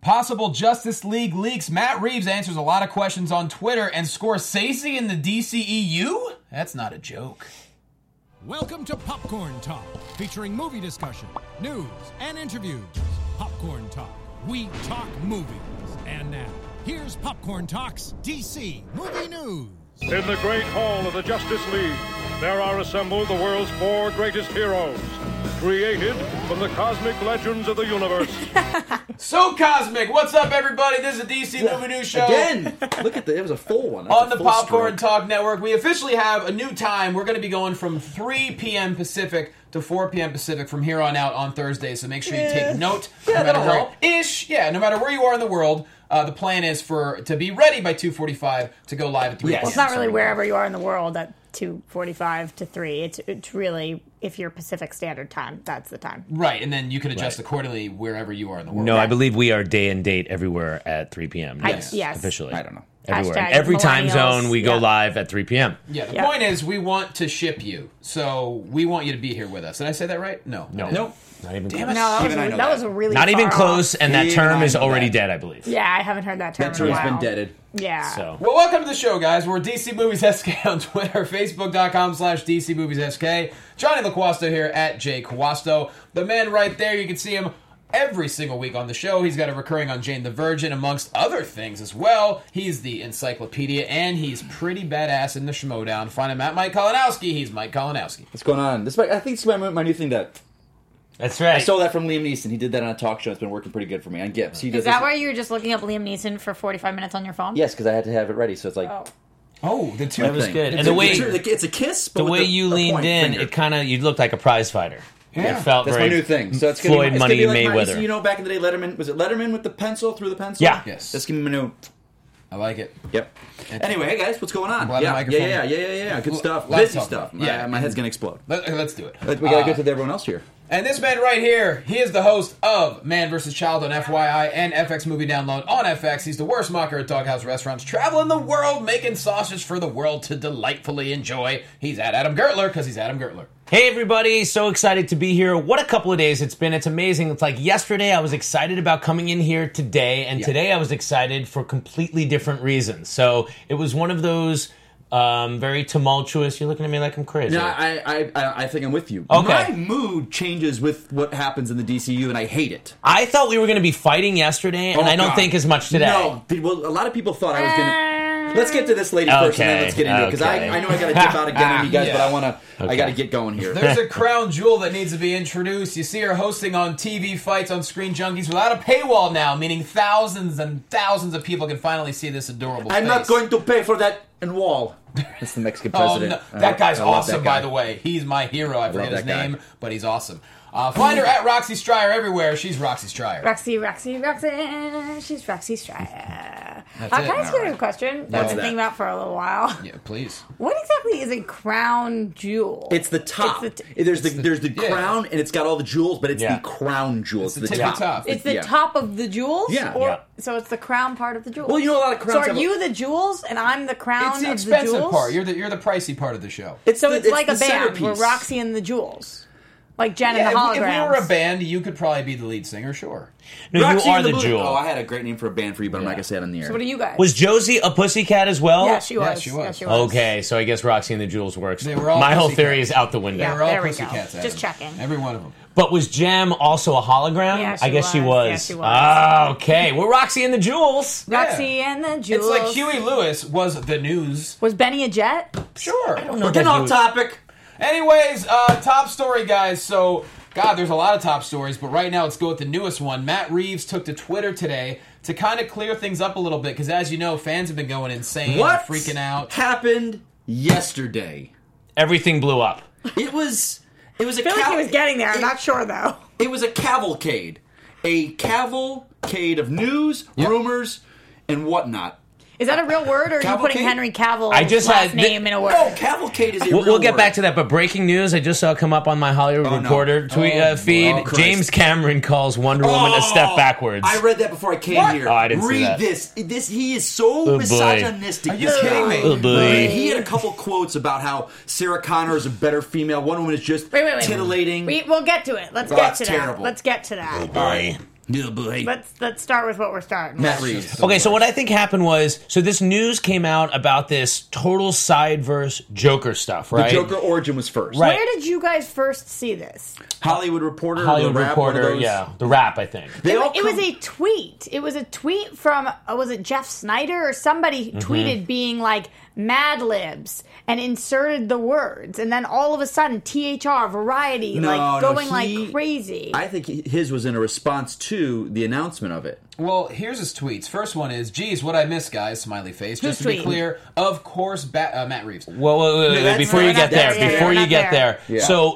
Possible Justice League leaks. Matt Reeves answers a lot of questions on Twitter, and Scorsese in the DCEU? That's not a joke. Welcome to Popcorn Talk, featuring movie discussion, news, and interviews. Popcorn Talk. We talk movies. And now, here's Popcorn Talk's DC Movie News. In the great hall of the Justice League, there are assembled the world's 4 greatest heroes, created from the cosmic legends of the universe. So cosmic! What's up, everybody? This is a DC Movie News Show. Again! Look at it was a full one. That's On the full Popcorn stroke. Talk Network, we officially have a new time. We're going to be going from 3 p.m. Pacific to 4 p.m. Pacific from here on out on Thursday, so make sure you take note. Yeah, that'll help. No matter where you are in the world, the plan is to be ready by 2:45 to go live at 3 p.m. Well, it's not really wherever you are in the world at 2:45 to 3. It's really, if you're Pacific Standard Time, that's the time. Right, and then you can adjust accordingly wherever you are in the world. No, I believe we are day and date everywhere at 3 p.m. Yes. Officially. I don't know. Everywhere. Hashtag Every time millennials. zone, we go Yeah. live at 3 p.m. Yeah, the point is we want to ship you, so we want you to be here with us. Did I say that right? No. No. Nope. Not even Damn close. it. No, Even I know that was that. a really Not even far close, off. and that Even term I is know already that. dead, I believe. Yeah, I haven't heard that term That in a term's while. been deaded. Yeah. So, Well, welcome to the show, guys. We're DC Movies SK on Twitter, Facebook.com/DC Movies SK. Johnny LaQuasto here at Jay Kwasto. The man right there, you can see him every single week on the show. He's got a recurring on Jane the Virgin, amongst other things as well. He's the encyclopedia, and he's pretty badass in the Schmodown. Find him at Mike Kalinowski. He's Mike Kalinowski. What's going on? I think it's my new thing that that's right. I stole that from Liam Neeson. He did that on a talk show. It's been working pretty good for me on Gips. He does Is that this- why you were just looking up Liam Neeson for 45 minutes on your phone? Yes, because I had to have it ready. So it's like Oh, the two. That was thing. good. It's And the a- way it's a kiss. But the with way you the leaned point in, finger. you looked like a prize fighter. Yeah. It felt That's very my new thing. So it's gonna Floyd be, Money it's gonna be like Mayweather. you know, back in the day, Letterman was it Letterman with the pencil through the pencil? Yeah. Yes. That's gonna be my new. I like it. Yep. Anyway, hey guys, what's going on? Glad the Yeah, microphone- yeah. Good stuff. Lots to Busy talk stuff. about. Yeah. My head's gonna explode. Let's do it. We gotta get to everyone else here. And this man right here, he is the host of Man vs. Child on FYI and FX Movie Download on FX. He's the worst mocker at Doghouse Restaurants, traveling the world, making sausage for the world to delightfully enjoy. He's at Adam Gertler, because he's Adam Gertler. Hey everybody, so excited to be here. What a couple of days it's been. It's amazing. It's like yesterday I was excited about coming in here today, and today I was excited for completely different reasons. So it was one of those very tumultuous. You're looking at me like I'm crazy. No, I think I'm with you. Okay. My mood changes with what happens in the DCU, and I hate it. I thought we were going to be fighting yesterday, and Oh, I don't God. think as much today. No, well, a lot of people thought I was gonna. Let's get to this lady first, and then let's get into it because Okay. I know I got to dip out again on you guys, Yeah. but I got to get going here. There's a crown jewel that needs to be introduced. You see her hosting on TV fights on Screen Junkies without a paywall now, meaning thousands and thousands of people can finally see this adorable I'm face. not going to pay for that in wall. That's the Mexican Oh, president. no. That guy's I love awesome, that guy. by the way. He's my hero. I forget his that guy. name, but he's awesome. Find her at Roxy Stryer everywhere. She's Roxy Stryer. Roxy. She's Roxy Stryer. That's Can it. I ask you a question that I've been that? thinking about for a little while? Yeah, please. What exactly is a crown jewel? It's the top. It's there's the yeah. crown, and it's got all the jewels, but it's Yeah. the crown jewel. It's the the tippy top. top. It's the Yeah. top of the jewels? Yeah. Or, Yeah. So it's the crown part of the jewels? Well, you know, a lot of crowns So are have a- you the jewels and I'm the crown It's the of expensive the jewels? part. You're the pricey part of the show. So the- it's like a the band. centerpiece. We're Roxy and the Jewels. Like Jen Yeah, and the if we Holograms. were a band, you could probably be the lead singer, sure. No, Roxy you are and the Blue- jewel. Oh, I had a great name for a band for you, but I'm not going to say it on the air. So what are you guys? Was Josie a pussycat as well? Yeah, she was. Yeah, she was. Yeah, she was. Okay, so I guess Roxy and the Jewels works. They were all My whole pussycats. theory is out the window. Yeah. They were all there we go. pussycats. Just Adam. checking. Every one of them. But was Jam also a hologram? Yeah, she I guess she was. was. Yeah, she was. Ah, okay. We're Roxy and the Jewels. Roxy and the Jewels. It's like Huey Lewis was the news. Was Benny a jet? Sure. We're getting off topic. Anyways, top story, guys. So, God, there's a lot of top stories, but right now let's go with the newest one. Matt Reeves took to Twitter today to kind of clear things up a little bit, because as you know, fans have been going insane, What freaking out. happened yesterday? Everything blew up. It was a I feel like he was getting there. I'm not sure, though. It was a cavalcade. A cavalcade of news, rumors, and whatnot. Is that a real word, or are you putting Cavalcade? Henry Cavill's I just last had- name in a word? No, cavalcade is a We'll real get word. back to that, but breaking news I just saw come up on my Hollywood Oh, no. Reporter tweet feed. Oh, Christ. James Cameron calls Wonder Woman a step backwards. I read that before I came here. Oh, I didn't see Read that. this. He is so boy. misogynistic. Are you this kidding guy. me? Oh, boy. He had a couple quotes about how Sarah Connor is a better female. One woman is just Wait. titillating. We'll get to it. Let's Oh, get that's to terrible. that. Let's get to that. Boy. Yeah, boy. Let's start with what we're starting Matt with. Reeves. Okay, so what I think happened was, this news came out about this total side-verse Joker stuff, The right? Joker origin was first. Right. Where did you guys first see this? Hollywood Reporter. Hollywood The Wrap, one of Reporter, those. yeah, the Wrap, I think. They all It was come- a tweet. It was a tweet from, was it Jeff Snyder or somebody Mm-hmm. tweeted being like, Mad Libs, and inserted the words. And then all of a sudden, THR, Variety, going like crazy. I think his was in a response to the announcement of it. Well, here's his tweets. First one is, geez, what I missed, guys, smiley face. Just to be tweeting? clear, of course, Matt Reeves. Well, wait, that's before not- you get we're not there, there yet. before We're you not get there. there. Yeah. So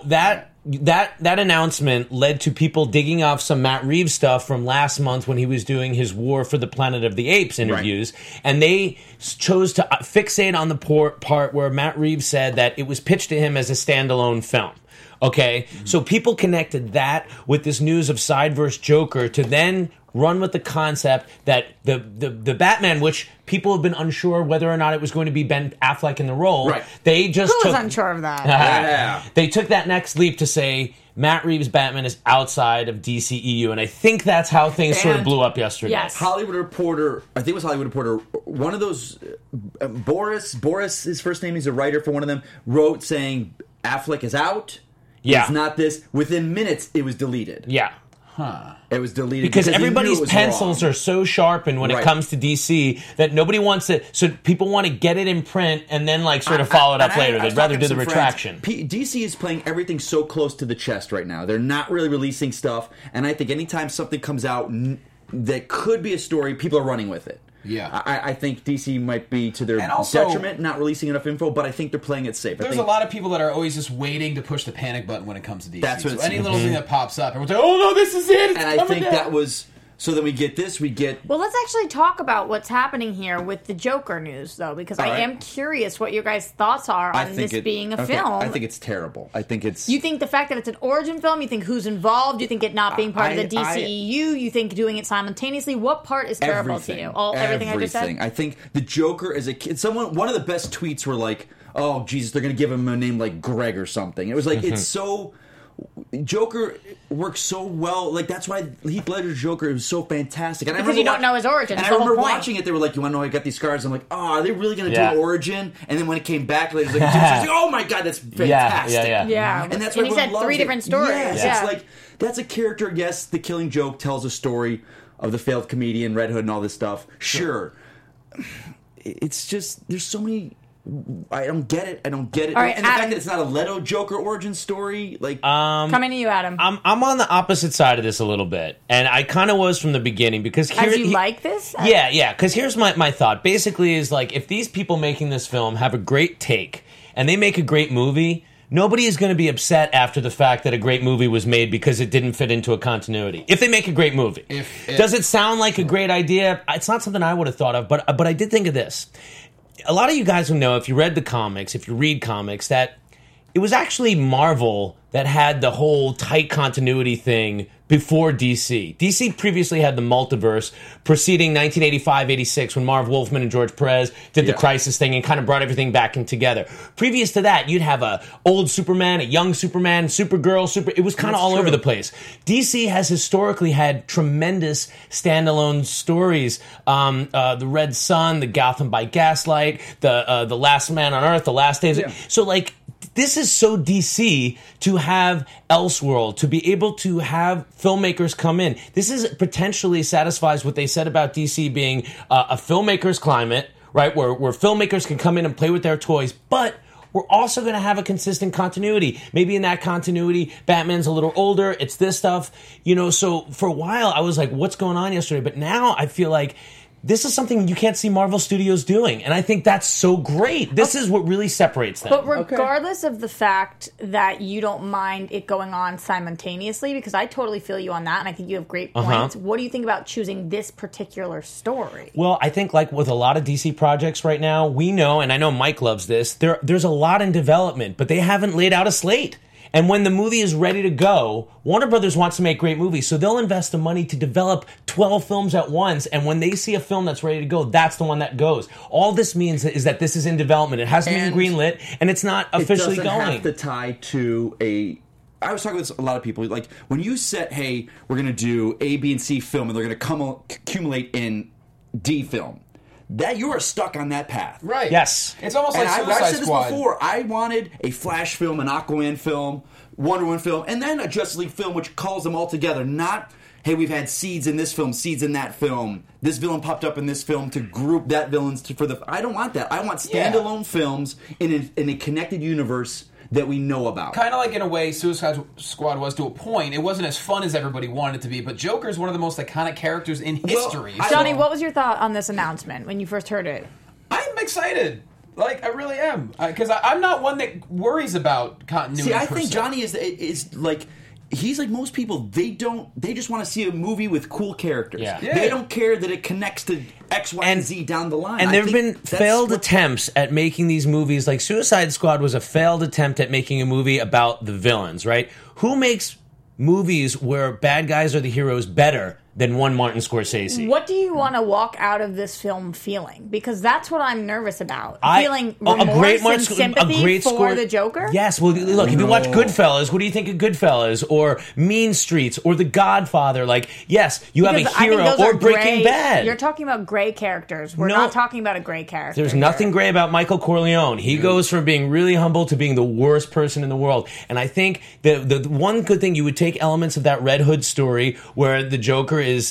that announcement led to people digging off some Matt Reeves stuff from last month when he was doing his War for the Planet of the Apes interviews, and they chose to fixate on the part where Matt Reeves said that it was pitched to him as a standalone film. Okay, so people connected that with this news of Sideverse Joker to then run with the concept that the Batman, which people have been unsure whether or not it was going to be Ben Affleck in the role, Right. they just Who was took unsure of that? Yeah. they took that next leap to say Matt Reeves' Batman is outside of DCEU, and I think that's how things sort of And- blew up yesterday. Yes. Hollywood Reporter, I think it was Hollywood Reporter, one of those, Boris, his first name, he's a writer for one of them, wrote saying Affleck is out. Yeah. It's not this. Within minutes, it was deleted. Yeah. It was deleted. Because he knew everybody's it was pencils wrong. are so sharpened when it Right. comes to DC that nobody wants it. So people want to get it in print and then sort of follow it up And later. I was They'd rather talking do to the some retraction. friends. DC is playing everything so close to the chest right now. They're not really releasing stuff, and I think anytime something comes out that could be a story, people are running with it. Yeah. I think DC might be to their And also- detriment not releasing enough info, but I think they're playing it safe. There's a lot of people that are always just waiting to push the panic button when it comes to DC. That's what so it's- any little thing that pops up, everyone's like, oh no, this is it. It's and I coming think down. that was so. Then we get this. We get Well, let's actually talk about what's happening here with the Joker news, though, because All I right. am curious what your guys' thoughts are on this being a film. I think it's terrible. I think it's. You think the fact that it's an origin film, you think who's involved, you think it not being part of the DCEU, you think doing it simultaneously, what part is terrible to you? Everything I just said? I think the Joker as a kid. One of the best tweets were like, "Oh Jesus, they're going to give him a name like Greg or something." It was like it's so. Joker works so well. Like that's why Heath Ledger's Joker was so fantastic. And I Because remember you don't know his origin. And That's I the whole remember point. watching it. They were like, "You want to know I got these scars?" I'm like, "Oh, are they really going to Yeah. do an origin?" And then when it came back, it was like, "Oh my god, that's fantastic!" yeah. Yeah. And that's And why he everyone said loves 3 it. different stories. Yes, Yeah. it's like that's a character. Yes, The Killing Joke tells a story of the failed comedian, Red Hood, and all this stuff. Sure. It's just there's so many. I don't get it. All right, and the fact Adam. that it's not a Leto Joker origin story, like Coming to you, Adam. I'm on the opposite side of this a little bit, and I kind of was from the beginning because here, As you like this? Yeah. Because here's my thought. Basically, is like if these people making this film have a great take and they make a great movie, nobody is going to be upset after the fact that a great movie was made because it didn't fit into a continuity. If they make a great movie, does it sound like a great idea? It's not something I would have thought of, but I did think of this. A lot of you guys will know if you read the comics, if you read comics, that it was actually Marvel that had the whole tight continuity thing before DC. DC previously had the multiverse preceding 1985-86 when Marv Wolfman and George Perez did the Crisis thing and kind of brought everything back in together. Previous to that, you'd have a old Superman, a young Superman, Supergirl, it was kind of all over the place. DC has historically had tremendous standalone stories. The Red Sun, the Gotham by Gaslight, the Last Man on Earth, the Last Days. Yeah. So like, this is so DC to have Elseworld, to be able to have filmmakers come in. This is potentially satisfies what they said about DC being a filmmaker's climate, right? Where filmmakers can come in and play with their toys, but we're also going to have a consistent continuity. Maybe in that continuity, Batman's a little older. It's this stuff, So for a while, I was like, "What's going on yesterday?" But now I feel like this is something you can't see Marvel Studios doing, and I think that's so great. This is what really separates them. But regardless of the fact that you don't mind it going on simultaneously, because I totally feel you on that, and I think you have great points, what do you think about choosing this particular story? Well, I think like with a lot of DC projects right now, we know, and I know Mike loves this, there's a lot in development, but they haven't laid out a slate. And when the movie is ready to go, Warner Brothers wants to make great movies, so they'll invest the money to develop 12 films at once, and when they see a film that's ready to go, that's the one that goes. All this means is that this is in development. It hasn't been greenlit, and it's not officially it doesn't going. have to tie to a I was talking with a lot of people. Like when you said, "Hey, we're going to do A, B, and C film, and they're going to accumulate in D film," that you are stuck on that path, Right. Yes. It's almost And like I've Suicide said Squad. this before. I wanted a Flash film, an Aquaman film, Wonder Woman film, and then a Justice League film, which calls them all together. Not, hey, we've had seeds in this film, seeds in that film. This villain popped up in this film to group that villains for the. I don't want that. I want standalone films in a connected universe that we know about. Kind of like, in a way, Suicide Squad was to a point. It wasn't as fun as everybody wanted it to be, but Joker's one of the most iconic characters in history. Johnny, what was your thought on this announcement when you first heard it? I'm excited. Like, I really am. Because I'm not one that worries about continuity. See, I per think se. Johnny is like. He's like most people. They just want to see a movie with cool characters. Yeah. They don't care that it connects to X, Y, and Z down the line. And there have been that's failed what- attempts at making these movies. Like Suicide Squad was a failed attempt at making a movie about the villains, right? Who makes movies where bad guys are the heroes better than one Martin Scorsese? What do you want to walk out of this film feeling? Because that's what I'm nervous about. Feeling remorse and sympathy for the Joker? Yes. Well, look, if you watch Goodfellas, what do you think of Goodfellas? Or Mean Streets? Or The Godfather? Like, yes, you have Because a I think hero. those Or are Breaking gray. Bad. You're talking about gray characters. We're No. not talking about a gray character. There's here. nothing gray about Michael Corleone. He goes from being really humble to being the worst person in the world. And I think the one good thing, you would take elements of that Red Hood story where the Joker is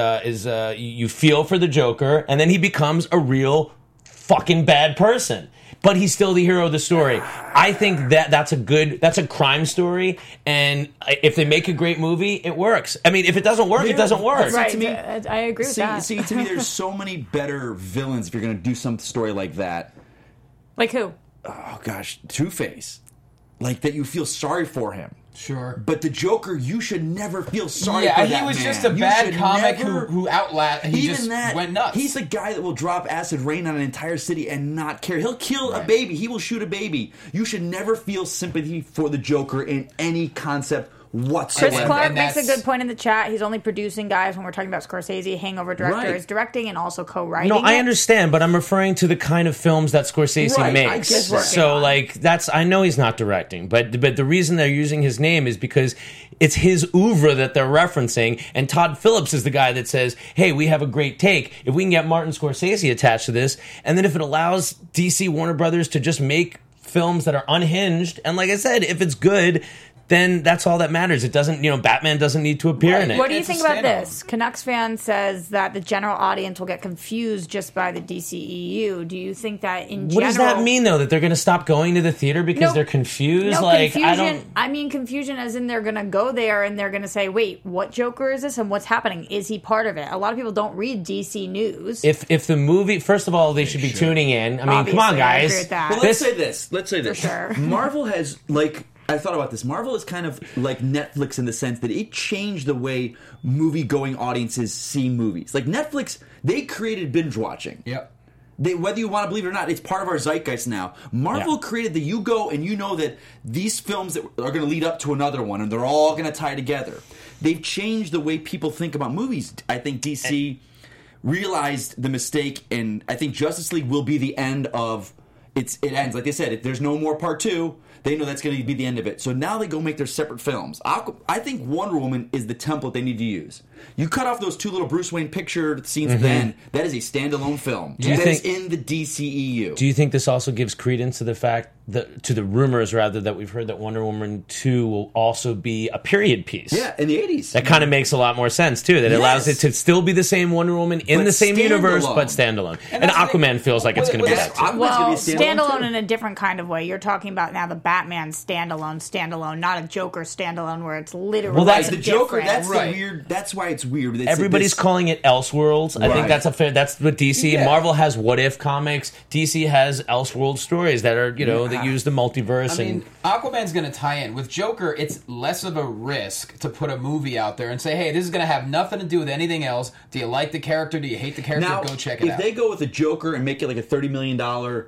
you feel for the Joker, and then he becomes a real fucking bad person. But he's still the hero of the story. I think that's a crime story, and if they make a great movie, it works. I mean, if it doesn't work, it doesn't work. Right. To me- I agree with that. See, to me, there's so many better villains if you're going to do some story like that. Like who? Oh gosh, Two-Face, like that you feel sorry for him. Sure. But the Joker, you should never feel sorry Yeah, for he that was man. just a You bad should comic never- who he Even just that, went nuts. He's the guy that will drop acid rain on an entire city and not care. He'll kill a baby. He will shoot a baby. You should never feel sympathy for the Joker in any concept whatsoever. Chris Clark and makes a that's- good point in the chat. He's only producing, guys, when we're talking about Scorsese. Hangover director Right. is directing and also co-writing. No, I it. understand, but I'm referring to the kind of films that Scorsese Right, I makes. get that. So, like, I know he's not directing, but the reason they're using his name is because it's his oeuvre that they're referencing, and Todd Phillips is the guy that says, hey, we have a great take. If we can get Martin Scorsese attached to this, and then if it allows DC Warner Brothers to just make films that are unhinged, and like I said, if it's good, then that's all that matters. It doesn't, Batman doesn't need to appear in it. What do you It's a think about standalone. this? Canucks fan says that the general audience will get confused just by the DCEU. Do you think that in general... What does that mean, though? That they're going to stop going to the theater because No, they're confused? No, like, confusion. I mean confusion as in they're going to go there and they're going to say, wait, what Joker is this and what's happening? Is he part of it? A lot of people don't read DC news. If the movie, first of all, they should be tuning in. I mean, come on, Obviously, I agree guys. with that. Well, let's say this. sure. Marvel has, like, I thought about this. Marvel is kind of like Netflix in the sense that it changed the way movie-going audiences see movies. Like Netflix, they created binge watching. Yep. Whether you want to believe it or not, it's part of our zeitgeist now. Marvel Yeah. created the you go and you know that these films that are going to lead up to another one and they're all going to tie together. They've changed the way people think about movies. I think DC realized the mistake, and I think Justice League will be the end of it ends. Like they said, if there's no more part 2, they know that's going to be the end of it. So now they go make their separate films. I think Wonder Woman is the template they need to use. You cut off those 2 little Bruce Wayne picture scenes at the end. That is a standalone film. you That is think- in the DCEU. Do you think this also gives credence to the fact to the rumors rather that we've heard that Wonder Woman 2 will also be a period piece? Yeah, in the 80s. That kind of makes a lot more sense too. That it allows it Yes. to still be the same Wonder Woman in But the same universe, standalone. but standalone. And that's the thing. Aquaman feels like it's going to be that too. Aquaman's Well, gonna be a standalone too. in a different kind of way. You're talking about now the Batman standalone, not a Joker standalone where it's literally Well, that's the Joker. different. That's Right. the weird. That's why it's weird. It's Everybody's this- calling it Elseworlds. I think Right. that's a fair. That's what DC. Yeah. Marvel has What If comics. DC has Elseworld stories that are that use the multiverse. I mean, Aquaman's going to tie in. With Joker, it's less of a risk to put a movie out there and say, hey, this is going to have nothing to do with anything else. Do you like the character? Do you hate the character? Now, Go check it out. if they go with a Joker and make it like a $30 million,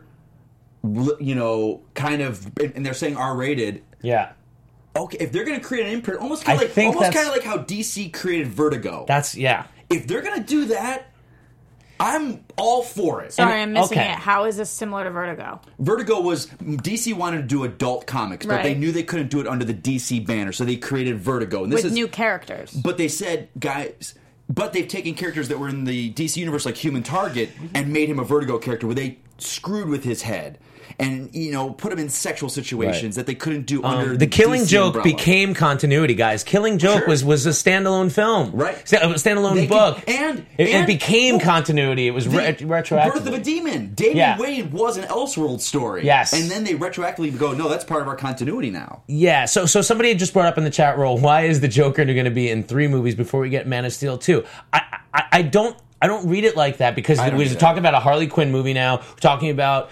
kind of, and they're saying R-rated. yeah, Okay, if they're going to create an imprint, almost I kind think of that's- like how DC created Vertigo. that's if they're going to do that, I'm all for it. Sorry, I'm missing okay. it. How is this similar to Vertigo? Vertigo was DC wanted to do adult comics, but they Right. knew they couldn't do it under the DC banner, so they created Vertigo. And this With is new characters. But they said, guys, but they've taken characters that were in the DC universe, like Human Target, and made him a Vertigo character where they screwed with his head and, put him in sexual situations that they couldn't do under The Killing DC Joke umbrella. became continuity, guys. Killing Joke Sure. was a standalone film. Right. A standalone book. It became continuity. It was retroactive. Birth of a Demon. Damian Yeah. Wayne was an Elseworld story. Yes. And then they retroactively go, no, that's part of our continuity now. Yeah, so somebody just brought up in the chat roll, why is the Joker going to be in 3 movies before we get Man of Steel 2? I don't read it like that because we're talking about a Harley Quinn movie now. We're talking about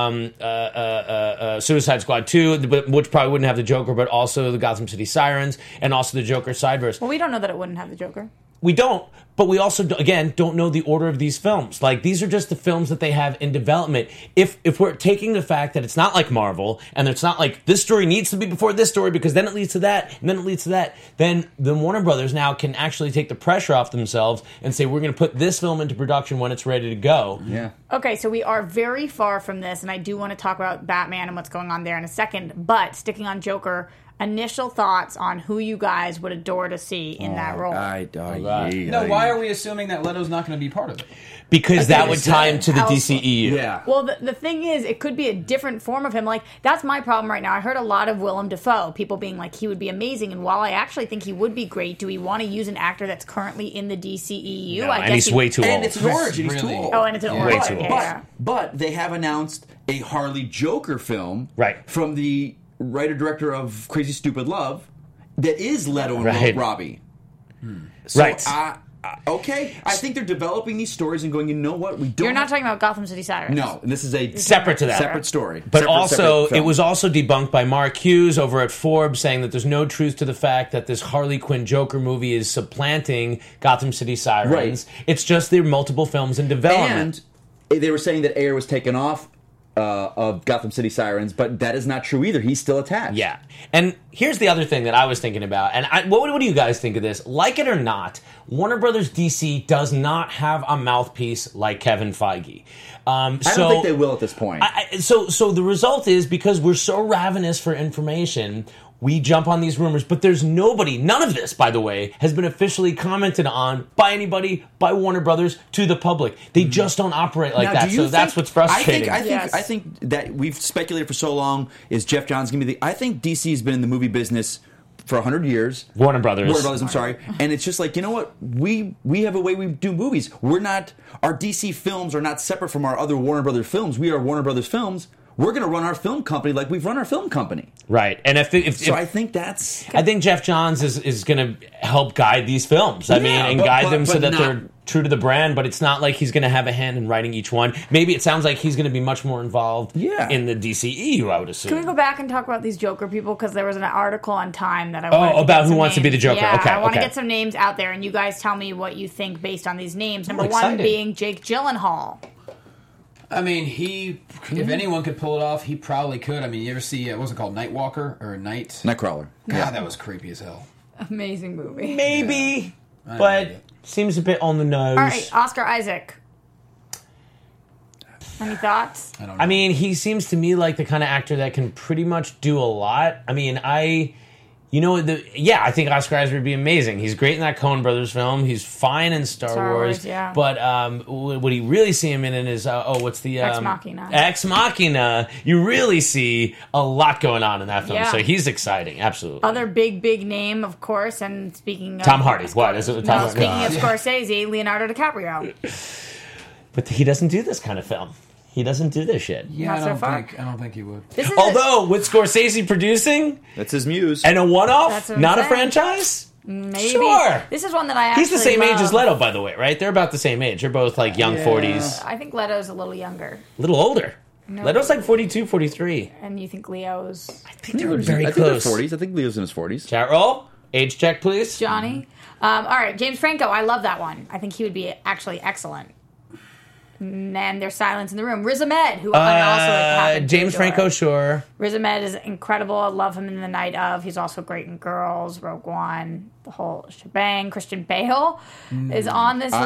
Suicide Squad 2, which probably wouldn't have the Joker, but also the Gotham City Sirens and also the Joker Sideverse. Well, we don't know that it wouldn't have the Joker. We don't, but we also, again, don't know the order of these films. Like, these are just the films that they have in development. If we're taking the fact that it's not like Marvel, and it's not like this story needs to be before this story because then it leads to that, and then it leads to that, then Warner Brothers now can actually take the pressure off themselves and say, we're going to put this film into production when it's ready to go. Yeah. Okay, so we are very far from this, and I do want to talk about Batman and what's going on there in a second, but sticking on Joker, initial thoughts on who you guys would adore to see in that role. No, why are we assuming that Leto's not going to be part of it? Because that would tie him to the DCEU. Yeah. Well, the thing is, it could be a different form of him. Like, that's my problem right now. I heard a lot of Willem Dafoe, people being like, he would be amazing. And while I actually think he would be great, do we want to use an actor that's currently in the DCEU? No, and he's way too old. And it's an origin. He's too Really? old. Oh, and it's an Yeah. origin. Way too Okay, old. yeah. But they have announced a Harley Joker film from the writer-director of Crazy Stupid Love that is Leto and Robbie. So, okay. I think they're developing these stories and going, you know what? We don't. You're not talking about Gotham City Sirens. No, this is a separate to that. separate story. But separate separate film. it was also debunked by Mark Hughes over at Forbes, saying that there's no truth to the fact that this Harley Quinn Joker movie is supplanting Gotham City Sirens. Right. It's just there are multiple films in development. And they were saying that Ayer was taken off of Gotham City Sirens, but that is not true either. He's still attached. Yeah. And here's the other thing that I was thinking about. And what do you guys think of this? Like it or not, Warner Brothers DC does not have a mouthpiece like Kevin Feige. I don't think they will at this point. So the result is, because we're so ravenous for information, we jump on these rumors, but there's nobody, none of this, by the way, has been officially commented on by anybody, by Warner Brothers, to the public. They just don't operate like that, so that's what's frustrating. I think that we've speculated for so long, is Jeff Johns going to be I think DC's been in the movie business for 100 years. Warner Brothers, I'm sorry. And it's just like, you know what? We have a way we do movies. Our DC films are not separate from our other Warner Brothers films. We are Warner Brothers Films. We're going to run our film company like we've run our film company. Right. And I think Jeff Johns is going to help guide these films. Guide them so that they're true to the brand, but it's not like he's going to have a hand in writing each one. Maybe it sounds like he's going to be much more involved in the DCEU, I would assume. Can we go back and talk about these Joker people? Because there was an article on Time that I wanted to about get who wants to be the Joker. Yeah, Okay, I want to get some names out there, and you guys tell me what you think based on these names. Number one being Jake Gyllenhaal. I mean, if anyone could pull it off, he probably could. I mean, you ever see, what was it called, Nightwalker or Nightcrawler? God, that was creepy as hell. Amazing movie. Maybe, but seems a bit on the nose. All right, Oscar Isaac. Any thoughts? I don't know. I mean, he seems to me like the kind of actor that can pretty much do a lot. I mean, I think Oscar Isaac would be amazing. He's great in that Coen Brothers film. He's fine in Star Wars. Yeah. But what you really see him in is what's the Ex Machina. Ex Machina. You really see a lot going on in that film. Yeah. So he's exciting, absolutely. Other big name, of course. And speaking of Tom Hardy. What is it? Speaking of Scorsese, Leonardo DiCaprio. But he doesn't do this kind of film. He doesn't do this shit. Yeah, I don't think he would. Although with Scorsese producing, that's his muse, and a one-off, not a franchise. Maybe. Sure. This is one that I actually He's the same age love. as Leto, by the way, right? They're about the same age. They're both like young 40s. I think Leto's a little younger. A little older. No. Leto's like 42, 43. And you think Leo's... I think they're very I think close. they're 40s. I think Leo's in his 40s. Chat roll. Age check, please. Johnny. All right, James Franco. I love that one. I think he would be actually excellent. And there's silence in the room. Riz Ahmed, who I also happen to James adore. Franco, sure. Riz Ahmed is incredible. I love him in The Night Of. He's also great in Girls, Rogue One, the whole shebang. Christian Bale is on this list.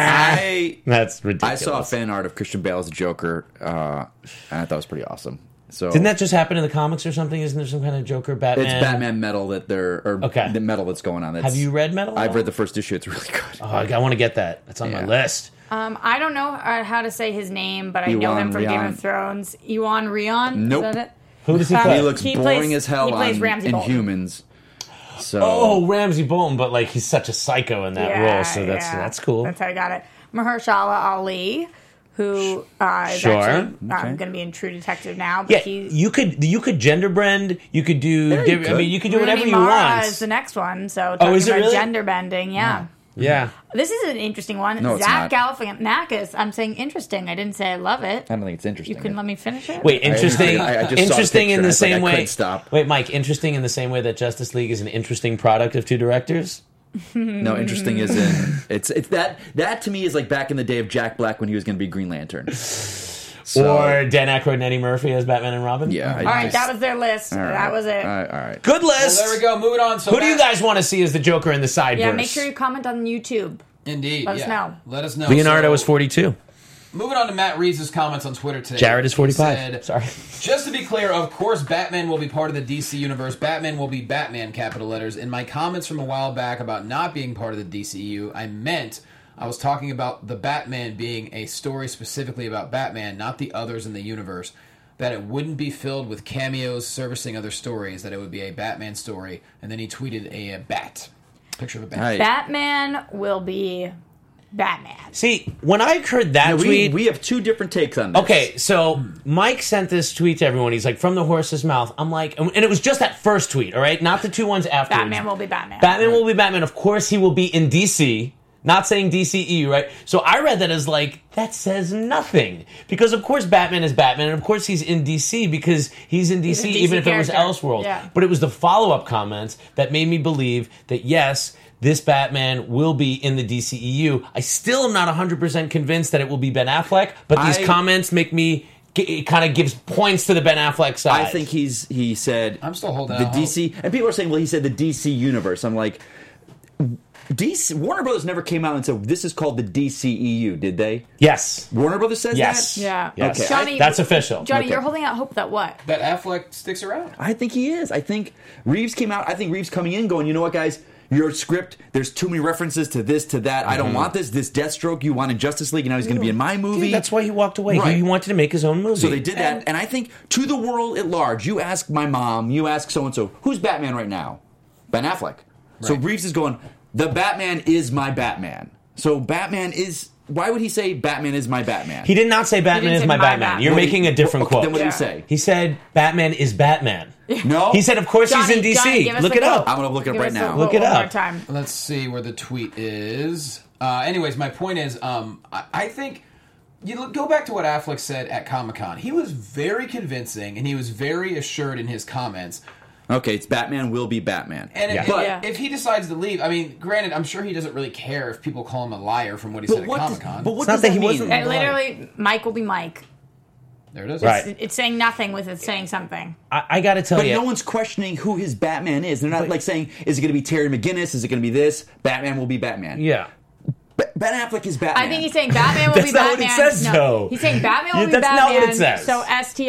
That's ridiculous. I saw a fan art of Christian Bale as a Joker, and I thought it was pretty awesome. So Didn't that just happen in the comics or something? Isn't there some kind of Joker Batman? it's Batman metal that the metal that's going on. Have you read Metal? I've read the first issue. It's really good. Oh, I want to get that. That's on my list. I don't know how to say his name, but I know him from Game of Thrones. Ewan Rion? Nope. Is that it? Who does he play? He looks boring as hell he plays on Ramsay Bolton. Inhumans. So Oh, Ramsay Bolton, but like he's such a psycho in that role, so that's cool. That's how I got it. Mahershala Ali, who is Sure. actually going to be in True Detective now. But Yeah, he's, you could gender blend. You could do. Yeah, you could. I mean, you could do whatever Rooney you Mara want. is the next one. So Oh, is talking it about really? gender bending, yeah. Yeah. This is an interesting one. No, it's Zach not. Galifianakis. I'm saying interesting. I didn't say I love it. I don't think it's interesting. You can let me finish it? Wait, interesting. I just saw the interesting in picture, the I was like, same I way. couldn't stop. Wait, Mike. Interesting in the same way that Justice League is an interesting product of two directors. No, interesting is in it's that to me is like back in the day of Jack Black when he was going to be Green Lantern. So, Or Dan Aykroyd and Eddie Murphy as Batman and Robin. yeah. All right, that was their list. That was it. All right. Good list. Well, there we go. Moving on. So Who do you guys want to see as the Joker in the sideburns? Yeah, make sure you comment on YouTube. Indeed. Let us know. Let us know. Leonardo So, was 42. Moving on to Matt Reeves' comments on Twitter today. Jared is 45. He said, Sorry. Just to be clear, of course, Batman will be part of the DC universe. Batman will be Batman, capital letters. In my comments from a while back about not being part of the DCU, I was talking about the Batman being a story specifically about Batman, not the others in the universe. That it wouldn't be filled with cameos servicing other stories, that it would be a Batman story. And then he tweeted a bat. Picture of a bat. Right. Batman will be Batman. See, when I heard that tweet, we have two different takes on this. okay, so Mike sent this tweet to everyone. He's like, from the horse's mouth. I'm like, and it was just that first tweet, all right? Not the two ones afterwards. Batman will be Batman. Batman will be Batman. Of course, he will be in DC. Not saying DCEU, right? So I read that as like, that says nothing. Because of course Batman is Batman, and of course he's in DC because he's in DC, a DC even if it was character. Elseworld. Yeah. But it was the follow-up comments that made me believe that yes, this Batman will be in the DCEU. I still am not 100% convinced that it will be Ben Affleck, but these comments make me... It kind of gives points to the Ben Affleck side. I think he said I'm still holding the out DC, and people are saying, well, he said the DC universe. I'm like, DC Warner Brothers never came out and said this is called the DCEU, did they? Yes. Warner Brothers says Yes. that. Yeah. Yes. Okay. Johnny, That's official. Johnny, Okay. you're holding out hope that what? That Affleck sticks around. I think he is. I think Reeves came out. I think Reeves coming in going, you know what, guys? Your script, there's too many references to this, to that. I don't want this. This Deathstroke you want in Justice League, and now he's going to be in my movie. Dude, that's why he walked away. Right. He wanted to make his own movie. So they did that, and I think to the world at large, you ask my mom, you ask so-and-so, who's Batman right now? Ben Affleck. So Reeves is going, the Batman is my Batman. So Batman is... Why would he say Batman is my Batman? He did not say Batman didn't is say my my Batman. Batman. You're making a different quote. Then what did Yeah. he say? He said Batman is Batman. No? He said, of course he's in Johnny, DC. Johnny, give us Look the it up. quote. I'm going to look it up Give right us the now. quote Look it one up. more time. Let's see where the tweet is. Anyways, my point is, I think go back to what Affleck said at Comic-Con. He was very convincing, and he was very assured in his comments. Okay, it's Batman will be Batman. And Yeah. But- if he decides to leave, I mean, granted, I'm sure he doesn't really care if people call him a liar from what he said at Comic-Con. But what It's not does that that he mean? wasn't- And literally, Mike will be Mike. There it is. Right. It's saying nothing with it saying something. I got to tell But you. no one's questioning who his Batman is. They're not like saying, is it going to be Terry McGinnis? Is it going to be this? Batman will be Batman. Yeah. Ben Affleck is Batman. I think he's saying Batman will That's be not what Batman. it says, though. He's saying Batman will Yeah, be that's Batman. not what it says. So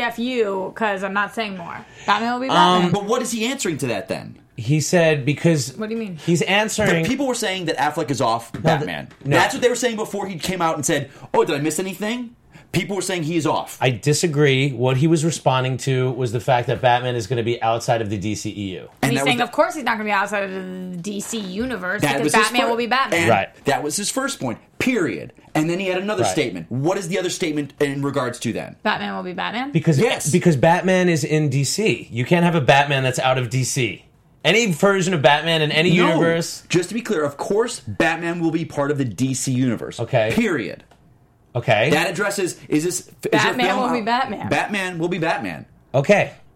STFU, because I'm not saying more. Batman will be Batman. But what is he answering to that then? He said because... What do you mean? He's answering... But people were saying that Affleck is off Batman. no. That's what they were saying before he came out and said, oh, did I miss anything? People were saying he is off. I disagree. What he was responding to was the fact that Batman is going to be outside of the DCEU. And he's that saying, was of course, he's not going to be outside of the DC universe that because was his Batman fir- will be Batman. and Right. That was his first point, period. And then he had another Right. statement. What is the other statement in regards to then? Batman will be Batman. Because Batman is in DC. You can't have a Batman that's out of DC. Any version of Batman in any No. universe... Just to be clear, of course, Batman will be part of the DC universe. Okay. Period. Okay. That addresses, is this... Batman film will be out? Batman. Batman will be Batman. Okay.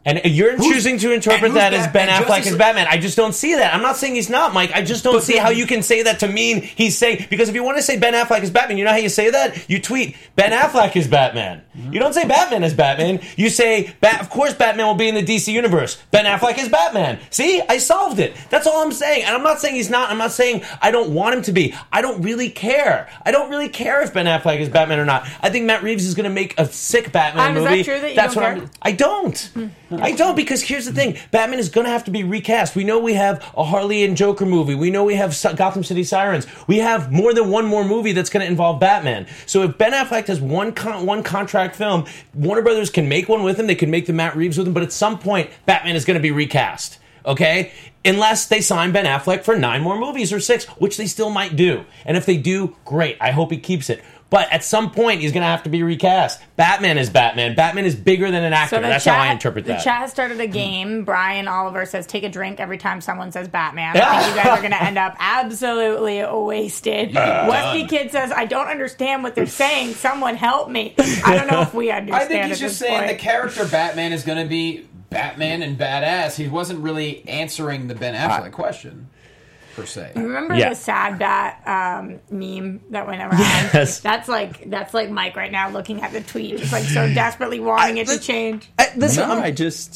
And you're choosing to interpret who's that as Ben Batman? Affleck Justice as Batman. I just don't see that. I'm not saying he's not, Mike. I just don't see how you can say that to mean he's saying... Because if you want to say Ben Affleck is Batman, you know how you say that? You tweet, Ben Affleck is Batman. You don't say Batman is Batman. You say, of course Batman will be in the DC universe. Ben Affleck is Batman. See? I solved it. That's all I'm saying. And I'm not saying he's not. I'm not saying I don't want him to be. I don't really care. I don't really care if Ben Affleck is Batman or not. I think Matt Reeves is going to make a sick Batman movie. Is that true that you That's don't what care? I don't. I don't, because here's the thing. Batman is going to have to be recast. We know we have a Harley and Joker movie. We know we have Gotham City Sirens. We have more than one more movie that's going to involve Batman. So if Ben Affleck has one contract film, Warner Brothers can make one with him. They can make the Matt Reeves with him. But at some point, Batman is going to be recast. Okay? Unless they sign Ben Affleck for 9 more movies or 6, which they still might do. And if they do, great. I hope he keeps it. But at some point, he's going to have to be recast. Batman is Batman. Batman is bigger than an actor. That's how I interpret that. The chat has started a game. Brian Oliver says, take a drink every time someone says Batman. I think you guys are going to end up absolutely wasted. Westy Kid says, I don't understand what they're saying. Someone help me. I don't know if we understand. I think he's just saying the character Batman is going to be Batman and badass. He wasn't really answering the Ben Affleck question. Per se. Remember the sad bat meme that went around? Yes. That's like Mike right now looking at the tweet, just like so desperately wanting it to change. Listen, No,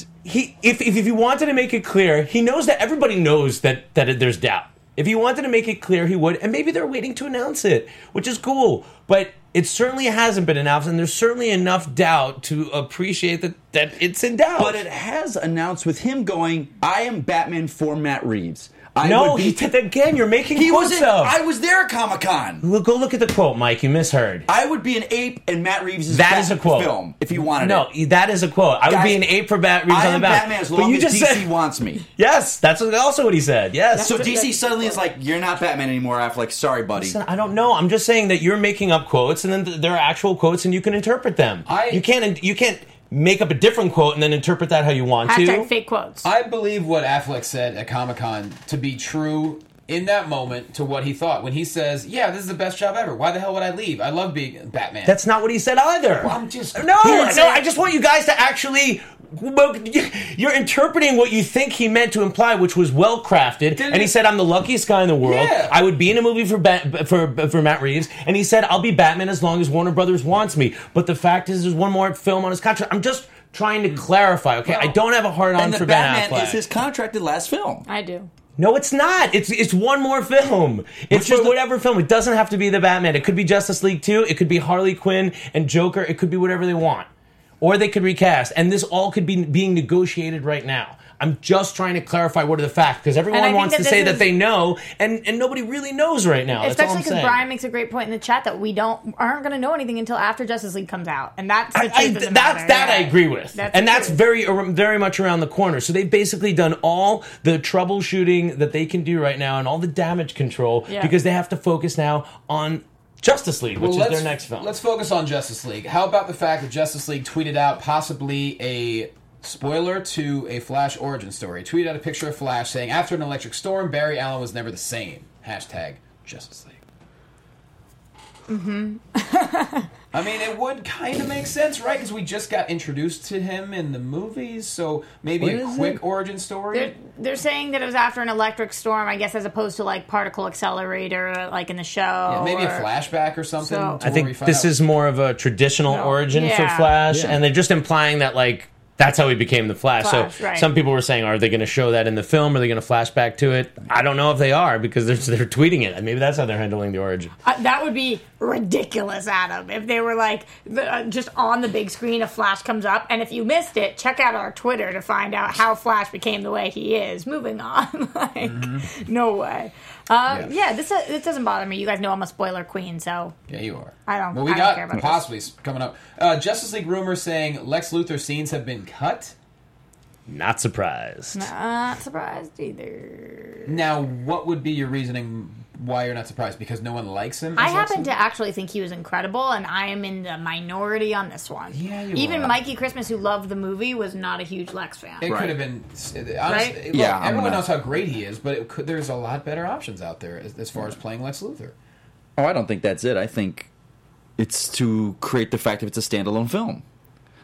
if he wanted to make it clear, he knows that everybody knows that there's doubt. If he wanted to make it clear, he would, and maybe they're waiting to announce it, which is cool. But it certainly hasn't been announced, and there's certainly enough doubt to appreciate that it's in doubt. But it has announced with him going, I am Batman for Matt Reeves. He did that again. You're making quotes up. I was there at Comic-Con. Go look at the quote, Mike. You misheard. I would be an ape in Matt Reeves' That is a quote. film if you wanted it. No, that is a quote. I would be an ape for Matt Reeves on the back. I am Batman as long as DC wants me. Yes, that's also what he said. Yes. So DC suddenly is like, you're not Batman anymore, Affleck. Sorry, buddy. Listen, I don't know. I'm just saying that you're making up quotes, and then there are actual quotes, and you can interpret them. You can't make up a different quote and then interpret that how you want to. Fake quotes. I believe what Affleck said at Comic-Con to be true in that moment to what he thought. When he says, yeah, this is the best job ever. Why the hell would I leave? I love being Batman. That's not what he said either. Well, I'm just... No, I just want you guys to actually... You're interpreting what you think he meant to imply, which was well crafted. And he said, "I'm the luckiest guy in the world. Yeah. I would be in a movie for Matt Reeves." And he said, "I'll be Batman as long as Warner Brothers wants me." But the fact is, there's one more film on his contract. I'm just trying to clarify. Okay, I don't have a hard on for Ben Affleck. Batman is his contracted last film. I do. No, it's not. It's one more film. It's whatever film. It doesn't have to be the Batman. It could be Justice League 2. It could be Harley Quinn and Joker. It could be whatever they want. Or they could recast. And this all could be being negotiated right now. I'm just trying to clarify what are the facts, because everyone wants to say that they know, and nobody really knows right now. Especially because Brian makes a great point in the chat that we aren't going to know anything until after Justice League comes out, and that's the truth of the matter. That I agree with, that's very much around the corner. So they've basically done all the troubleshooting that they can do right now and all the damage control because they have to focus now on Justice League, which is their next film. Let's focus on Justice League. How about the fact that Justice League tweeted out possibly a spoiler to a Flash origin story? Tweeted out a picture of Flash saying, "After an electric storm, Barry Allen was never the same." Hashtag Justice League. I mean, it would kind of make sense, right? Because we just got introduced to him in the movies, so maybe a quick origin story. They're saying that it was after an electric storm, I guess, as opposed to like particle accelerator, like in the show. Yeah, maybe a flashback or something. I think this is more of a traditional origin for Flash, and they're just implying that like that's how he became the Flash. So some people were saying, are they going to show that in the film? Are they going to flash back to it? I don't know if they are, because they're tweeting it. Maybe that's how they're handling the origin. That would be ridiculous, Adam, if they were like just on the big screen, a Flash comes up, and if you missed it, check out our Twitter to find out how Flash became the way he is. Moving on. No way. This doesn't bother me. You guys know I'm a spoiler queen, so yeah, you are. I don't. Well, we I got don't care about possibly this. coming up. Justice League rumors saying Lex Luthor scenes have been cut. Not surprised. Not surprised either. Now, what would be your reasoning why you're not surprised? Because no one likes him? I happen to actually think he was incredible, and I am in the minority on this one. Yeah, you Even are. Mikey Christmas, who loved the movie, was not a huge Lex fan. It could have been. Honestly, Yeah, look, everyone knows how great he is, but there's a lot better options out there as far as playing Lex Luthor. Oh, I don't think that's it. I think it's to create the fact that it's a standalone film.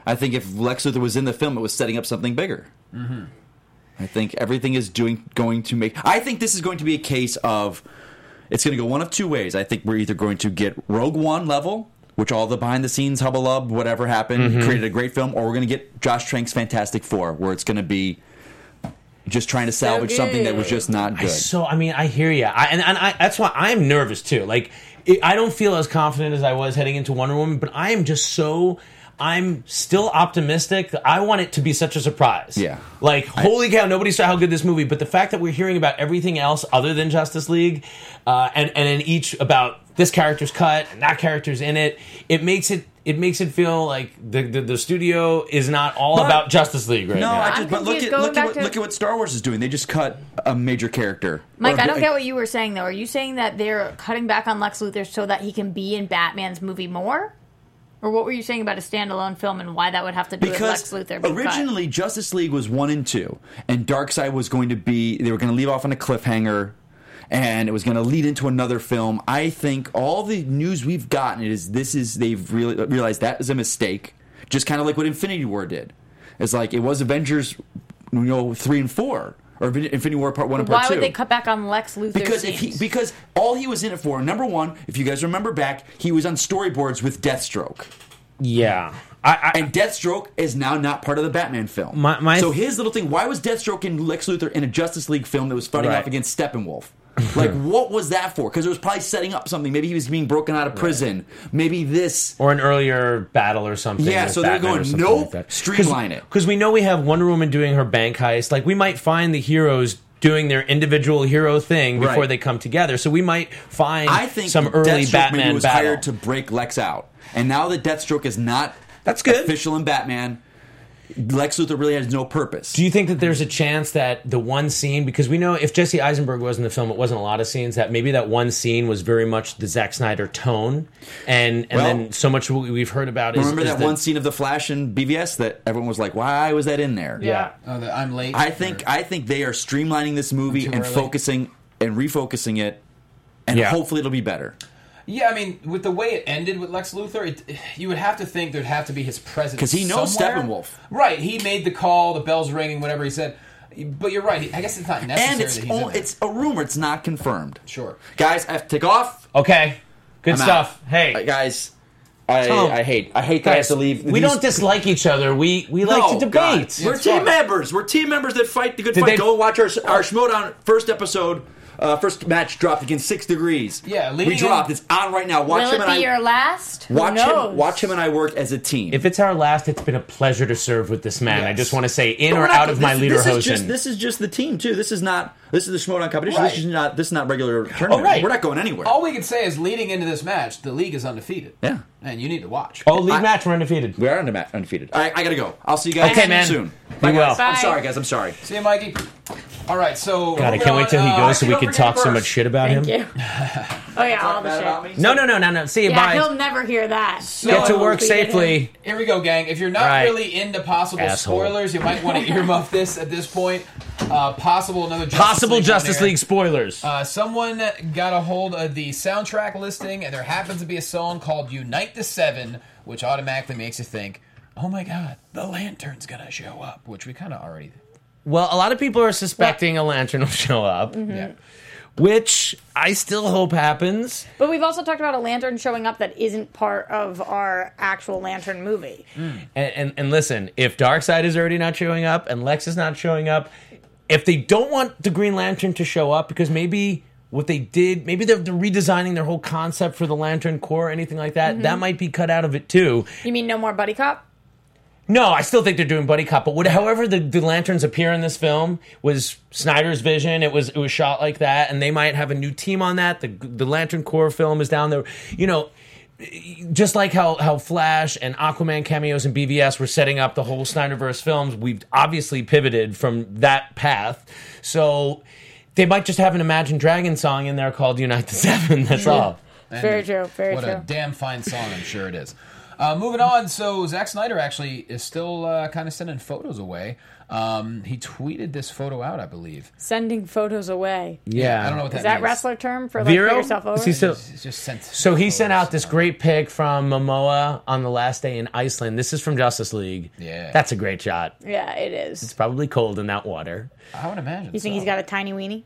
I think if Lex Luthor was in the film, it was setting up something bigger. Mm-hmm. I think everything is going to make... I think this is going to be a case of... It's going to go one of two ways. I think we're either going to get Rogue One level, which all the behind-the-scenes hubbub, whatever happened, created a great film, or we're going to get Josh Trank's Fantastic Four, where it's going to be just trying to salvage something that was just not good. I hear you. That's why I'm nervous, too. Like, I don't feel as confident as I was heading into Wonder Woman, but I am just so... I'm still optimistic. I want it to be such a surprise. Yeah. Like, holy cow, nobody saw how good this movie. But the fact that we're hearing about everything else other than Justice League, and in each about this character's cut and that character's in it, it makes it feel like the studio is not all about Justice League right now. But look at what Star Wars is doing. They just cut a major character. Mike, I don't get what you were saying, though. Are you saying that they're cutting back on Lex Luthor so that he can be in Batman's movie more? Or what were you saying about a standalone film and why that would have to do with Lex Luthor? Originally, Justice League was 1 and 2, and Darkseid was going to be... They were going to leave off on a cliffhanger, and it was going to lead into another film. I think all the news we've gotten they've realized that is a mistake, just kind of like what Infinity War did. It's like, it was Avengers 3 and 4. Or Infinity War Part 1 and Part 2. Why would they cut back on Lex Luthor? Because all he was in it for, number one, if you guys remember back, he was on storyboards with Deathstroke. Yeah. And Deathstroke is now not part of the Batman film. So his little thing, why was Deathstroke and Lex Luthor in a Justice League film that was fighting off against Steppenwolf? Like, what was that for? Because it was probably setting up something. Maybe he was being broken out of prison. Maybe this. Or an earlier battle or something. Yeah, so they're going, nope, streamline it. Because we know we have Wonder Woman doing her bank heist. Like, we might find the heroes doing their individual hero thing before they come together. So we might find some early Deathstroke Batman maybe was battle. hired to break Lex out. And now that Deathstroke is not That's good. official in Batman, Lex Luthor really has no purpose. Do you think that there's a chance that the one scene, because we know if Jesse Eisenberg was in the film, it wasn't a lot of scenes, that maybe that one scene was very much the Zack Snyder tone, and then so much what we've heard about is... Remember that one scene of The Flash in BVS that everyone was like, why was that in there? Yeah. I'm late. I think they are streamlining this movie and focusing and refocusing it, and hopefully it'll be better. Yeah, I mean, with the way it ended with Lex Luthor, you would have to think there'd have to be his presence because he knows somewhere. Steppenwolf. Right, he made the call, the bell's ringing, whatever he said. But you're right, I guess it's not necessary And it's a rumor, it's not confirmed. Sure. Guys, I have to take off. Okay, good I'm stuff. out. Hey. Guys, I hate that I have to leave. We don't dislike each other. We like to debate. God. We're team members. We're team members that fight the good fight. Go watch our Schmodown first episode. First match dropped against 6 Degrees. Yeah, we dropped. It's on right now. Watch Will it be your last? Watch him and I work as a team. If it's our last, it's been a pleasure to serve with this man. Yes. I just want to say, in or out of my lederhosen. This is just the team too. This is the Schmodown competition. Right. This is not regular tournament. Oh, right. We're not going anywhere. All we can say is leading into this match, the league is undefeated. Yeah, and you need to watch. Oh, league match, we're undefeated. We are undefeated. All right, I gotta go. I'll see you guys soon. Bye, guys. Bye. I'm sorry, guys. I'm sorry. See you, Mikey. All right, so God, I can't wait till he goes so we can talk so much shit about him. Thank you. Oh yeah, all the shit. No. See you. Bye. He'll never hear that. Get to work safely. Here we go, gang. If you're not really into possible spoilers, you might want to earmuff this at this point. Possible Justice League spoilers. Someone got a hold of the soundtrack listing, and there happens to be a song called "Unite the Seven," which automatically makes you think, "Oh my God, the Lantern's gonna show up," which we kind of already. Well, a lot of people are suspecting a Lantern will show up. Mm-hmm. Yeah. Which I still hope happens. But we've also talked about a Lantern showing up that isn't part of our actual Lantern movie. And listen, if Darkseid is already not showing up and Lex is not showing up, if they don't want the Green Lantern to show up, because maybe what they did, maybe they're redesigning their whole concept for the Lantern Corps or anything like that, that might be cut out of it too. You mean no more Buddy Cop? No, I still think they're doing Buddy Cop, but however the Lanterns appear in this film was Snyder's vision. It was shot like that, and they might have a new team on that. The Lantern Corps film is down there. You know, just like how Flash and Aquaman cameos in BVS were setting up the whole Snyderverse films, we've obviously pivoted from that path. So they might just have an Imagine Dragons song in there called Unite the Seven. That's all. And Very true, very what true. a damn fine song, I'm sure it is. Moving on, so Zack Snyder actually is still kind of sending photos away. He tweeted this photo out, I believe. Sending photos away. Yeah. I don't know what that Is that means. wrestler term for like Vero? put yourself over? Is he still- It's just sent. So he sent photos. out this great pic from Momoa on the last day in Iceland. This is from Justice League. Yeah. That's a great shot. Yeah, it is. It's probably cold in that water. I would imagine. You think he's got a tiny weenie?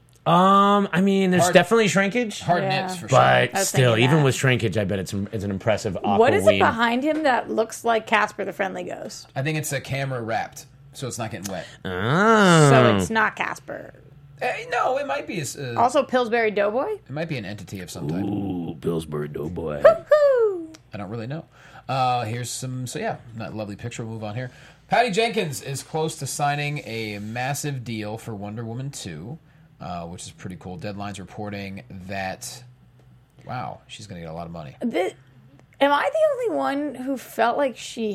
I mean, there's Hard- definitely shrinkage, hard Yeah. knits for but sure. I was still, thinking even that. with shrinkage, I bet it's an impressive aqua What is it ween. behind him that looks like Casper the Friendly Ghost? I think it's a camera wrapped, so it's not getting wet. Oh. So it's not Casper. No, it might be. Also, Pillsbury Doughboy? It might be an entity of some type. Ooh, Pillsbury Doughboy. Woo! I don't really know. Here's some. So yeah, that lovely picture. We'll move on here. Patty Jenkins is close to signing a massive deal for Wonder Woman 2, which is pretty cool. Deadline's reporting that. Wow, she's going to get a lot of money. Am I the only one who felt like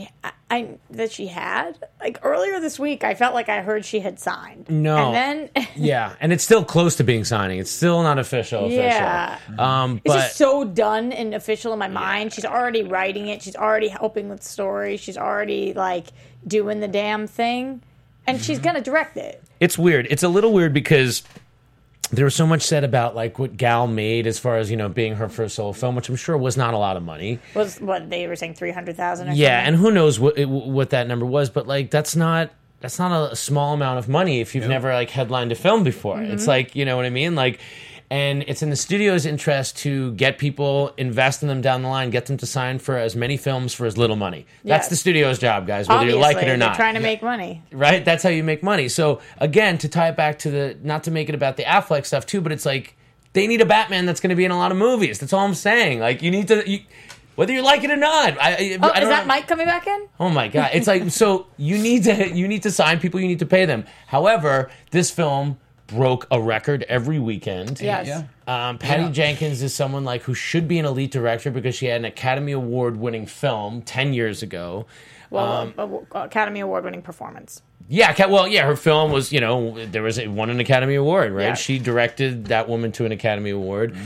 that she had? Like earlier this week, I felt like I heard she had signed. No. And then Yeah, and it's still close to being signing. It's still not official. Yeah. But it's just so done and official in my mind. She's already writing it. She's already helping with the story. She's already like doing the damn thing, and she's gonna direct it. it's weird. It's a little weird because there was so much said about like what Gal made as far as being her first solo film, which I'm sure was not a lot of money. Was what they were saying 300,000? Yeah, and who knows what that number was, but like that's not a small amount of money if you've never like headlined a film before. It's like, you know what I mean? Like, and it's in the studio's interest to get people, invest in them down the line, get them to sign for as many films for as little money. That's Yes. the studio's job, guys, whether you like it or they're not. trying to make money. Right? That's how you make money. So again, to tie it back to not to make it about the Affleck stuff too, but it's like they need a Batman that's going to be in a lot of movies. That's all I'm saying. Like you need to, whether you like it or not. I Is don't that know. Mike coming back in? Oh my god! It's like so you need to sign people. You need to pay them. However, this film broke a record every weekend. Yes. Yeah. Patty Jenkins is someone like who should be an elite director because she had an Academy Award winning film 10 years ago. Well, Academy Award winning performance. Yeah, her film was, won an Academy Award, right? Yeah. She directed that woman to an Academy Award.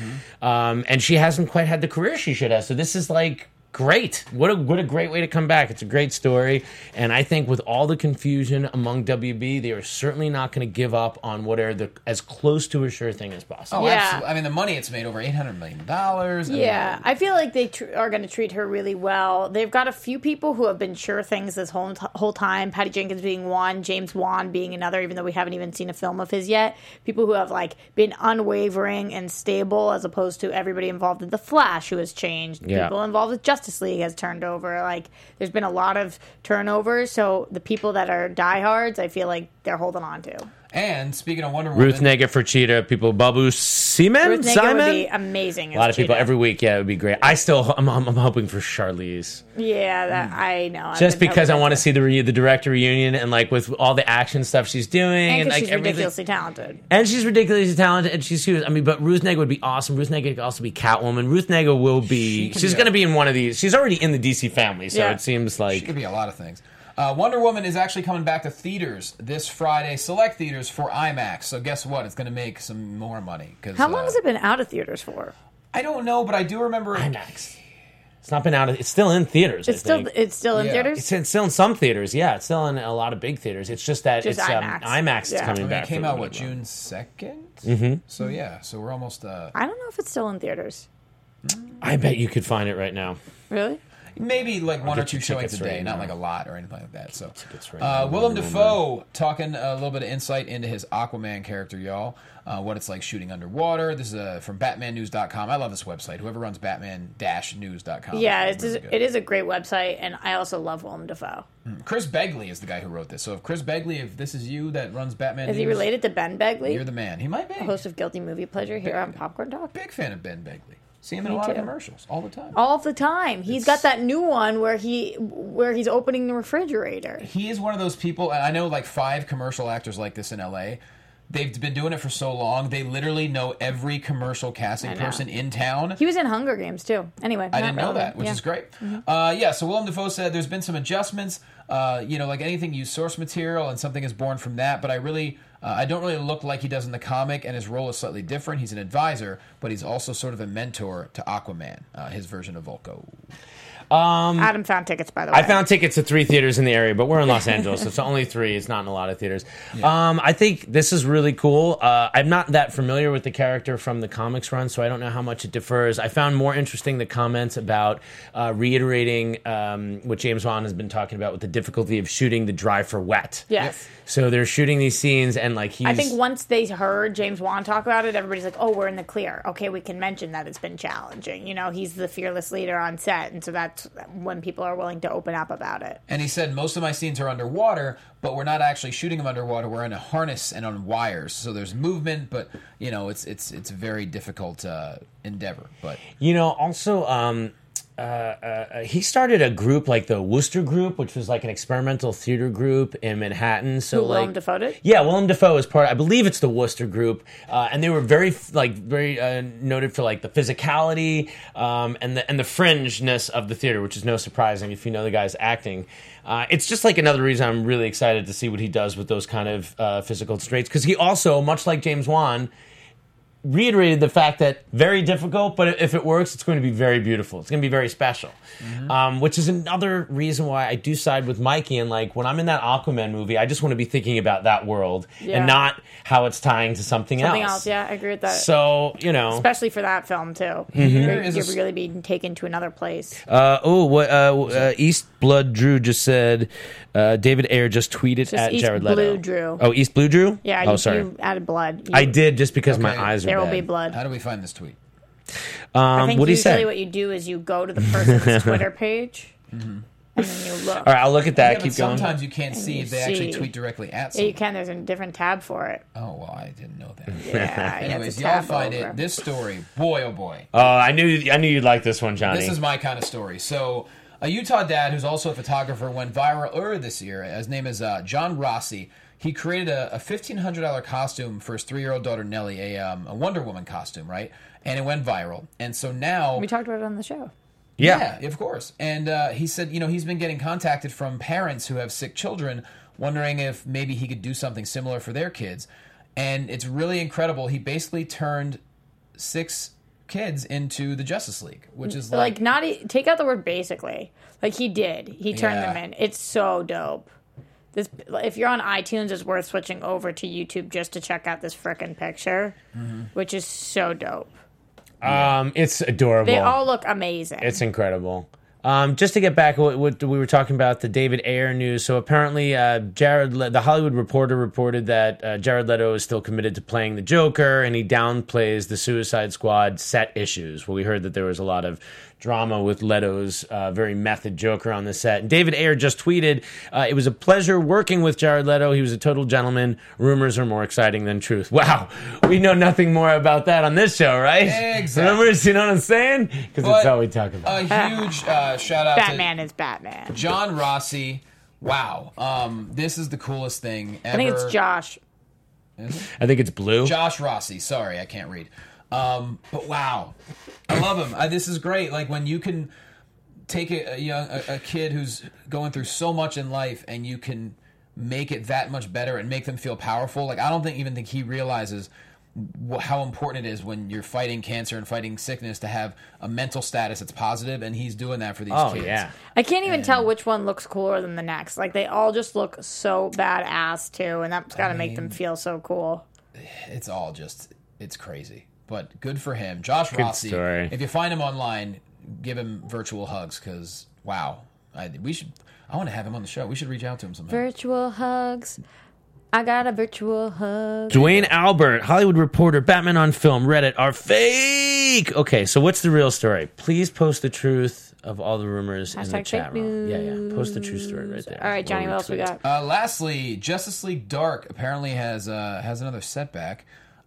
And she hasn't quite had the career she should have. So this is like great. What a great way to come back. It's a great story. And I think with all the confusion among WB, they are certainly not going to give up on what are as close to a sure thing as possible. Oh, Yeah. absolutely. I mean, the money it's made over $800 million. Yeah, I feel like they are going to treat her really well. They've got a few people who have been sure things this whole time. Patty Jenkins being one, James Wan being another, even though we haven't even seen a film of his yet. People who have like been unwavering and stable, as opposed to everybody involved in The Flash who has changed. Yeah. People involved with Justice League has turned over. Like, there's been a lot of turnovers. So the people that are diehards, I feel like they're holding on to. And speaking of Wonder Woman, Ruth Negga for Cheetah, people, Babu Seaman? Ruth Negga Simon? would be amazing. A lot of people every week, yeah, it would be great. I'm hoping for Charlize. Yeah, that, I know. I've Just been because I hoping want to for- see the director reunion and like with all the action stuff she's doing And and 'cause like she's everything. ridiculously talented. And she's ridiculously talented and she's huge. I mean, but Ruth Negga would be awesome. Ruth Negga could also be Catwoman. Ruth Negga will be. She She's could be going to be in one of these. She's already in the DC family, so Yeah. it seems she like. could be a lot of things. Wonder Woman is actually coming back to theaters this Friday, select theaters for IMAX. So guess what? It's going to make some more money. How long has it been out of theaters for? I don't know, but I do remember. IMAX. It's not been out. It's still in theaters. It's I think. still in Yeah. theaters. It's still in some theaters. Yeah, it's still in a lot of big theaters. It's just that Just it's IMAX. IMAX is Yeah. coming I mean, back. it came for out, a what, little while. June 2nd? Mm-hmm. So yeah, so we're almost. I don't know if it's still in theaters. I bet you could find it right now. Really? Maybe like one or get two you showings a tickets day, right not now. like a lot or anything like that. So, Tickets right now. Willem Wonder Dafoe talking a little bit of insight into his Aquaman character, y'all. What it's like shooting underwater. This is from BatmanNews.com. I love this website. Whoever runs Batman-News.com. Yeah, is really good. it is a great website, and I also love Willem Dafoe. Chris Begley is the guy who wrote this. So if Chris Begley, if this is you that runs Batman Is he News, related to Ben Begley, you're the man. He might be. host of Guilty Movie Pleasure here on Popcorn Talk? Big fan of Ben Begley. See him in a Me lot of too. commercials all the time. All of the time. He's got that new one where he's opening the refrigerator. He is one of those people, and I know like 5 commercial actors like this in LA. They've been doing it for so long, they literally know every commercial casting know. person in town. He was in Hunger Games too. Anyway, I didn't know that, which is great. So Willem Dafoe said there's been some adjustments. Like anything, use source material, and something is born from that. But I I don't really look like he does in the comic, and his role is slightly different. He's an advisor, but he's also sort of a mentor to Aquaman, his version of Volko. Adam found tickets, by the way. I found tickets to 3 theaters in the area, but we're in Los Angeles, so it's only 3. It's not in a lot of theaters. I think this is really cool. I'm not that familiar with the character from the comics run, so I don't know how much it differs. I found more interesting the comments about reiterating what James Wan has been talking about with the difficulty of shooting the dry for wet. Yes. So they're shooting these scenes, and like he's... I think once they heard James Wan talk about it, everybody's like, oh, we're in the clear. Okay, we can mention that it's been challenging. You know, he's the fearless leader on set, and so that's when people are willing to open up about it. And he said, most of my scenes are underwater, but we're not actually shooting them underwater. We're in a harness and on wires. So there's movement, but, you know, it's a very difficult endeavor. But You know, also... he started a group like the Wooster Group, which was like an experimental theater group in Manhattan. So Who, Willem Dafoe did? Yeah, Willem Dafoe is part. I believe it's the Wooster Group, and they were very noted for like the physicality and the fringeness of the theater, which is no surprising if you know the guy's acting. It's just like another reason I'm really excited to see what he does with those kind of physical constraints, because he also, much like James Wan, reiterated the fact that very difficult, but if it works, it's going to be very beautiful. It's going to be very special, which is another reason why I do side with Mikey. And like when I'm in that Aquaman movie, I just want to be thinking about that world and not how it's tying to something else. Yeah, I agree with that. So, you know, Especially for that film, too. Here is You're really being taken to another place. East Blood Drew just said, David Ayer just tweeted at East Jared Leto. Blue Drew. Oh, East Blue Drew? Yeah, you added blood. I did just because my Okay. eyes are There will bad. be blood. how do we find this tweet? I think what do you usually say? what you do is you go to the person's Twitter page, and then you look. All right, I'll look at that. Yeah, but Keep going. sometimes you can't see you if they actually see. tweet directly at Yeah, someone. you can. There's a different tab for it. Oh, well, I didn't know that. Yeah. Anyways, you y'all have to find tab over. it. This story, boy, oh boy. Oh, I knew you'd like this one, Johnny. This is my kind of story. So, a Utah dad who's also a photographer went viral earlier this year. His name is John Rossi. He created a $1,500 costume for his 3-year-old daughter Nellie, a Wonder Woman costume, right? And it went viral. And so now... We talked about it on the show. Yeah. of course. And he said, you know, he's been getting contacted from parents who have sick children, wondering if maybe he could do something similar for their kids. And it's really incredible. He basically turned 6 kids into the Justice League, which is like Not take out the word basically. Like he did. He turned Yeah. them in. It's so dope. This, if you're on iTunes, it's worth switching over to YouTube just to check out this frickin' picture, which is so dope. It's adorable. They all look amazing. It's incredible. Just to get back to what we were talking about, the David Ayer news. So apparently, the Hollywood Reporter reported that Jared Leto is still committed to playing the Joker, and he downplays the Suicide Squad set issues. Well, we heard that there was a lot of drama with Leto's very method Joker on the set. And David Ayer just tweeted, it was a pleasure working with Jared Leto. He was a total gentleman. Rumors are more exciting than truth. Wow. We know nothing more about that on this show, right? Exactly. Rumors, you know what I'm saying? Because that's all we talk about. a huge shout out Batman is Batman. to John Rossi. Wow. This is the coolest thing ever. I think it's Josh. I think it's blue. Josh Rossi. Sorry, I can't read. But wow, I love him. This is great. Like when you can take a kid who's going through so much in life and you can make it that much better and make them feel powerful. Like I don't even think he realizes how important it is when you're fighting cancer and fighting sickness to have a mental status that's positive, and he's doing that for these kids. Yeah. I can't even tell which one looks cooler than the next. Like they all just look so badass too, and that's got to make them feel so cool. It's all just, it's crazy. But good for him. Josh Rossi. story. If you find him online, give him virtual hugs because, wow. I want to have him on the show. We should reach out to him sometime. Virtual hugs. I got a virtual hug. Dwayne Albert, Hollywood Reporter, Batman on Film, Reddit are fake. Okay, so what's the real story? Please post the truth of all the rumors in the Hashtag chat fake room. Yeah. Post the true story right there. All right, Johnny, what else we got? Lastly, Justice League Dark apparently has another setback.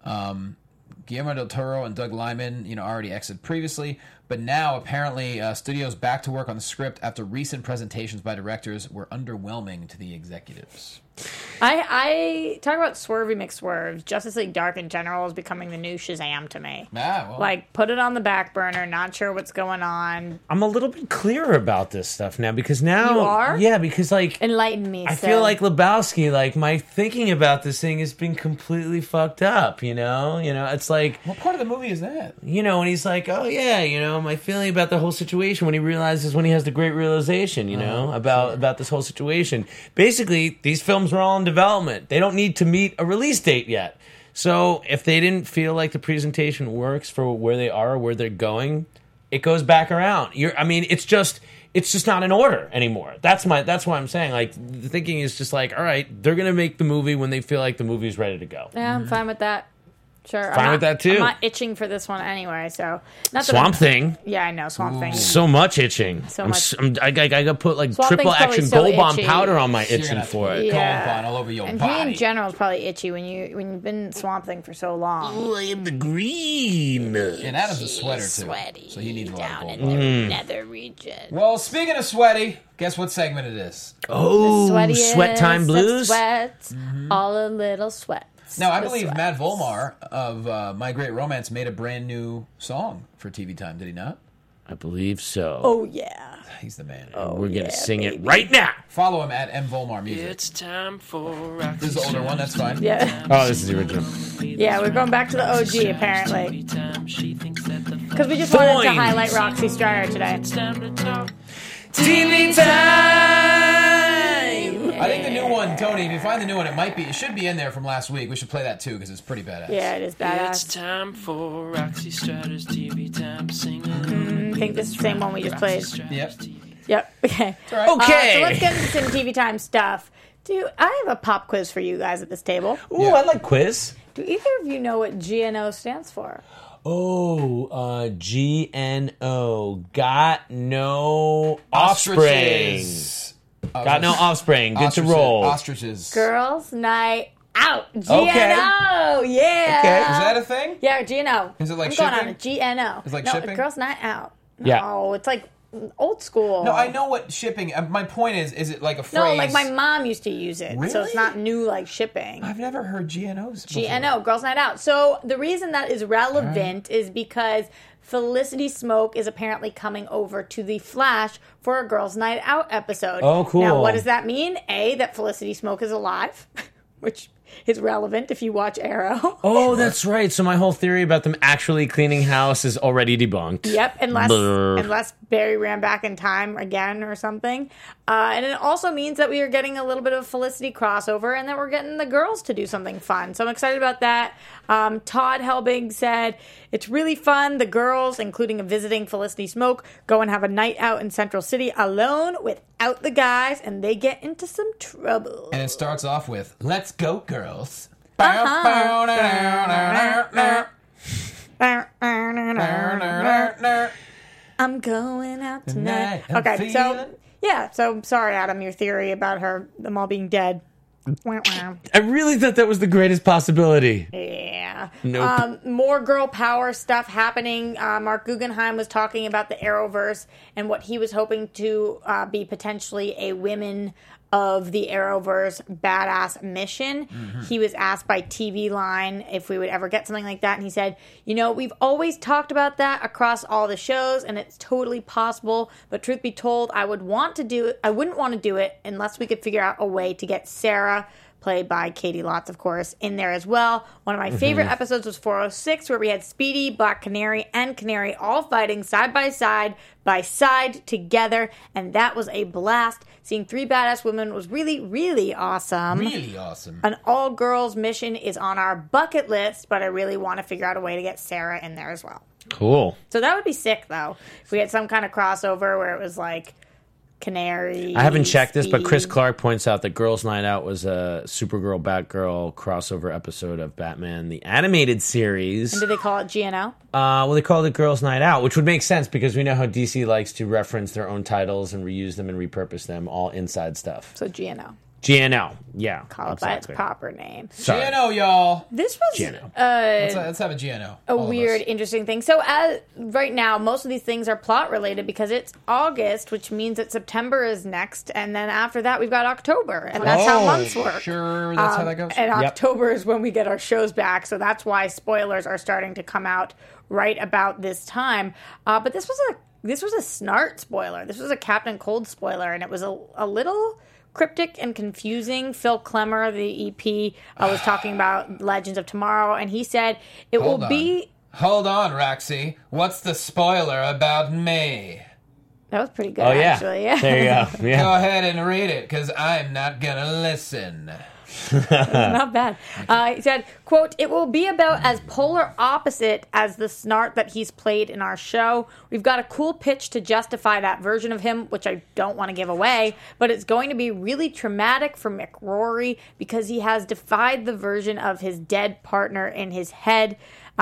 Guillermo del Toro and Doug Liman, already exited previously, but now apparently studios back to work on the script after recent presentations by directors were underwhelming to the executives. I talk about Swervy McSwerves. Justice League Dark in general is becoming the new Shazam to me. Well. Like, put it on the back burner, not sure what's going on. I'm a little bit clearer about this stuff now because now... You are? Yeah, because, like... Enlighten me, I feel like Lebowski, like, my thinking about this thing has been completely fucked up, you know? You know, it's like... What part of the movie is that? You know, when he's like, oh, yeah, you know, my feeling about the whole situation, when he realizes, when he has the great realization, you know, about this whole situation. Basically, these films are all in development. They don't need to meet a release date yet. So if they didn't feel like the presentation works for where they are or where they're going, it goes back around. It's just not in order anymore. That's why I'm saying, like, the thinking is just like, all right, they're going to make the movie when they feel like the movie's ready to go. Yeah, I'm fine with that. Sure. Fine with that, too. I'm not itching for this one anyway, so... Not that Swamp Thing. Yeah, I know, Swamp Thing. So much itching. So much. I got to put, like, Swamp triple Thing's action probably so Gold Bomb itchy. powder on my You're itching gonna for it. Yeah. Gold Bond all over your And body. he in general is probably itchy when you've been Swamp Thing for so long. Oh, I am the green. And Adam's a sweater, too. Sweaty. So he needs a lot of down Gold in Bond. the nether region. Well, speaking of sweaty, guess what segment it is? Oh, Sweatiest Sweat Time of Blues? Sweats, all a little sweats. Now, I The believe sweats. Matt Volmar of My Great Romance made a brand new song for TV Time, did he not? I believe so. Oh, yeah. He's the man. We're going to yeah, sing it baby. right now. Follow him at mvolmar music. It's time for Roxy. This is the older one, that's fine. Yeah. Oh, this is the original. Yeah, we're going back to the OG, apparently. Because Because we just wanted to Fine. highlight Roxy Strider today. TV time! I think the new one, Tony, if you find the new one, it should be in there from last week. We should play that too, because it's pretty badass. Yeah, it is It's badass. time for Roxy Strider's TV time. Sing along. I think this is the same one we just played. Yep. Yep. Okay. right. Okay. So let's get into some TV time stuff. I have a pop quiz for you guys at this table. Ooh, I like quiz. Do either of you know what GNO stands for? Oh, GNO. Got no offspring. Ostriches. Got no offspring. Good to roll. Ostriches. Girls Night Out. GNO. Okay. Yeah. Okay. Is that a thing? Yeah, GNO. Is it like I'm going on shipping? a GNO. It's like no, shipping? Girls Night Out. Yeah. No, it's like old school. No, I know what shipping. My point is it like a phrase? No, like my mom used to use it, so Really? it's not new like shipping. I've never heard GNOs. before. GNO, Girls Night Out. So the reason that is relevant is because Felicity Smoke is apparently coming over to The Flash for a Girls Night Out episode. Oh, cool. Now, what does that mean? A, that Felicity Smoke is alive, which is relevant if you watch Arrow. Oh, that's right. So my whole theory about them actually cleaning house is already debunked. Yep, Brr. unless Barry ran back in time again or something. And it also means that we are getting a little bit of Felicity crossover and that we're getting the girls to do something fun. So I'm excited about that. Todd Helbig said, it's really fun. The girls, including a visiting Felicity Smoke, go and have a night out in Central City alone without the guys, and they get into some trouble. And it starts off with "Let's go, girls." I'm going out tonight. I'm Okay, so feeling- so sorry, Adam, your theory about them all being dead. I really thought that was the greatest possibility. Yeah. Nope. More girl power stuff happening. Mark Guggenheim was talking about the Arrowverse and what he was hoping to be potentially a women of the Arrowverse badass mission. He was asked by TV Line if we would ever get something like that, and he said, we've always talked about that across all the shows, and it's totally possible, but truth be told, I wouldn't want to do it unless we could figure out a way to get Sarah, played by Katie Lotz, of course, in there as well. One of my favorite episodes was 406, where we had Speedy, Black Canary, and Canary all fighting side by side together, and that was a blast. Seeing three badass women was really, really awesome. Really awesome. An all-girls mission is on our bucket list, but I really want to figure out a way to get Sarah in there as well. Cool. So that would be sick, though, if we had some kind of crossover where it was like Canary. I haven't checked this, but Chris Speed. Clark points out that Girls Night Out was a Supergirl Batgirl crossover episode of Batman the Animated Series. And do they call it GNO? Well, they called it Girls Night Out, which would make sense because we know how DC likes to reference their own titles and reuse them and repurpose them, all inside stuff. So GNO. GNL. Yeah. Call it by its proper name. Sorry. GNO, y'all. This was GNO. Let's have a GNO. a weird, interesting thing. So right now, most of these things are plot related because it's August, which means that September is next, and then after that we've got October, and that's how months work. Sure, that's how that goes. And October is when we get our shows back, so that's why spoilers are starting to come out right about this time. But this was a Snart spoiler. This was a Captain Cold spoiler, and it was a little cryptic and confusing. Phil Klemmer, the EP, was talking about Legends of Tomorrow, and he said it will be... Hold on, Roxy. What's the spoiler about me? That was pretty good, Oh, yeah. actually. Yeah. There you go. Yeah. Go ahead and read it, because I'm not gonna listen. Not bad. He said, quote, it will be about as polar opposite as the Snart that he's played in our show. We've got a cool pitch to justify that version of him, which I don't want to give away, but it's going to be really traumatic for McRory because he has defied the version of his dead partner in his head.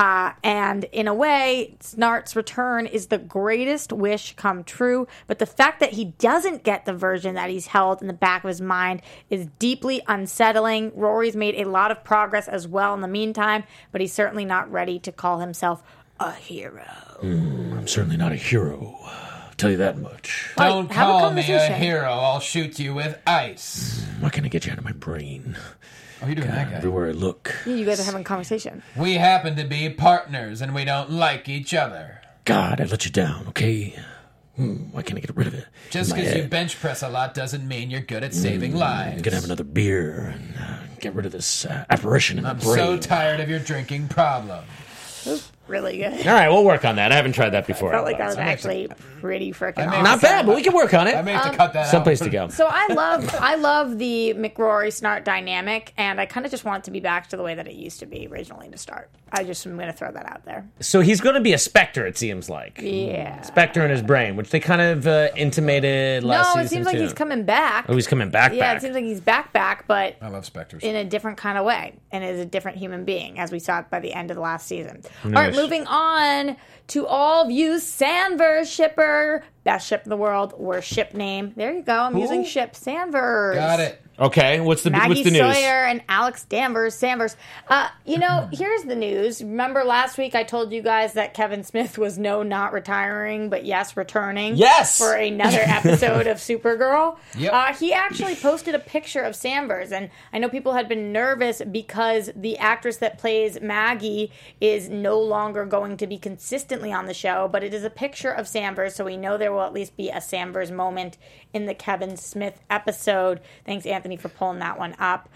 And in a way, Snart's return is the greatest wish come true. But the fact that he doesn't get the version that he's held in the back of his mind is deeply unsettling. Rory's made a lot of progress as well in the meantime, but he's certainly not ready to call himself a hero. I'm certainly not a hero. I'll tell you that much. Don't have a call me a conversation. hero. I'll shoot you with ice. Why can't I get you out of my brain? Oh, you're doing that guy. Everywhere I look. You guys are having a conversation. We happen to be partners, and we don't like each other. God, I let you down, okay? Why can't I get rid of it? Just in my because you head? bench press a lot doesn't mean you're good at saving lives. I'm gonna have another beer and get rid of this apparition in my I'm brain. so tired of your drinking problem. Really good. All right, we'll work on that. I haven't tried that before. Felt like that was actually pretty freaking I may- awesome. Not bad, but we can work on it. I may have to cut that out. Someplace to go. So I love the McRory Snart dynamic, and I kind of just want it to be back to the way that it used to be originally to start. I'm going to throw that out there. So he's going to be a Spectre, it seems like. Yeah. Spectre in his brain, which they kind of intimated last season. No, it seems like too. he's coming back. Oh, he's coming back. Yeah, it seems like he's back, but I love Spectres. in a different kind of way, and is a different human being, as we saw it by the end of the last season. All right, moving on to all of you Sandverse shipper. Best ship in the world, worst ship name. There you go. I'm using ship Sandverse. Got it. Okay, what's the Maggie news? Sawyer and Alex Danvers, Sandverse. Here's the news. Remember last week I told you guys that Kevin Smith was not retiring, but yes, returning. Yes! For another episode of Supergirl. Yep. He actually posted a picture of Sandverse, and I know people had been nervous because the actress that plays Maggie is no longer going to be consistently on the show, but it is a picture of Sandverse, so we know there will at least be a Sandverse moment in the Kevin Smith episode. Thanks, Anthony, for pulling that one up.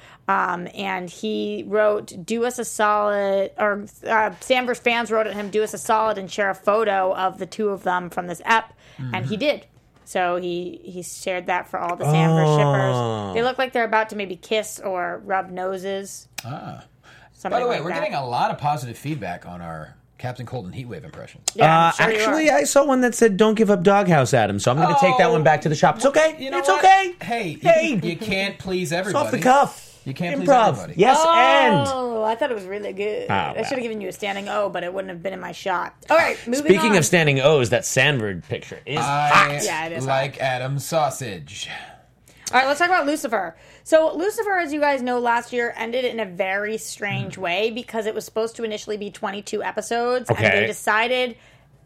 And he wrote, do us a solid, or Sandverse fans wrote at him, do us a solid and share a photo of the two of them from this ep, and he did. So he shared that for all the Sandverse shippers. They look like they're about to maybe kiss or rub noses. By Something the way, like we're that. getting a lot of positive feedback on our Captain Cold and Heatwave impression. Yeah, I'm sure you Actually, are. I saw one that said, don't give up Doghouse, Adam, so I'm going to take that one back to the shop. It's okay. You know it's what? okay. Hey, you can't please It's everybody. off the cuff. You can't please Improv. everybody. Yes, and. Oh, I thought it was really good. I well. should have given you a standing O, but it wouldn't have been in my shot. All right, moving Speaking on. of standing O's, that Sandverd picture is hot. I Yeah, it is like Adam's sausage. All right, let's talk about Lucifer. So Lucifer, as you guys know, last year ended in a very strange way because it was supposed to initially be 22 episodes, and Okay. they decided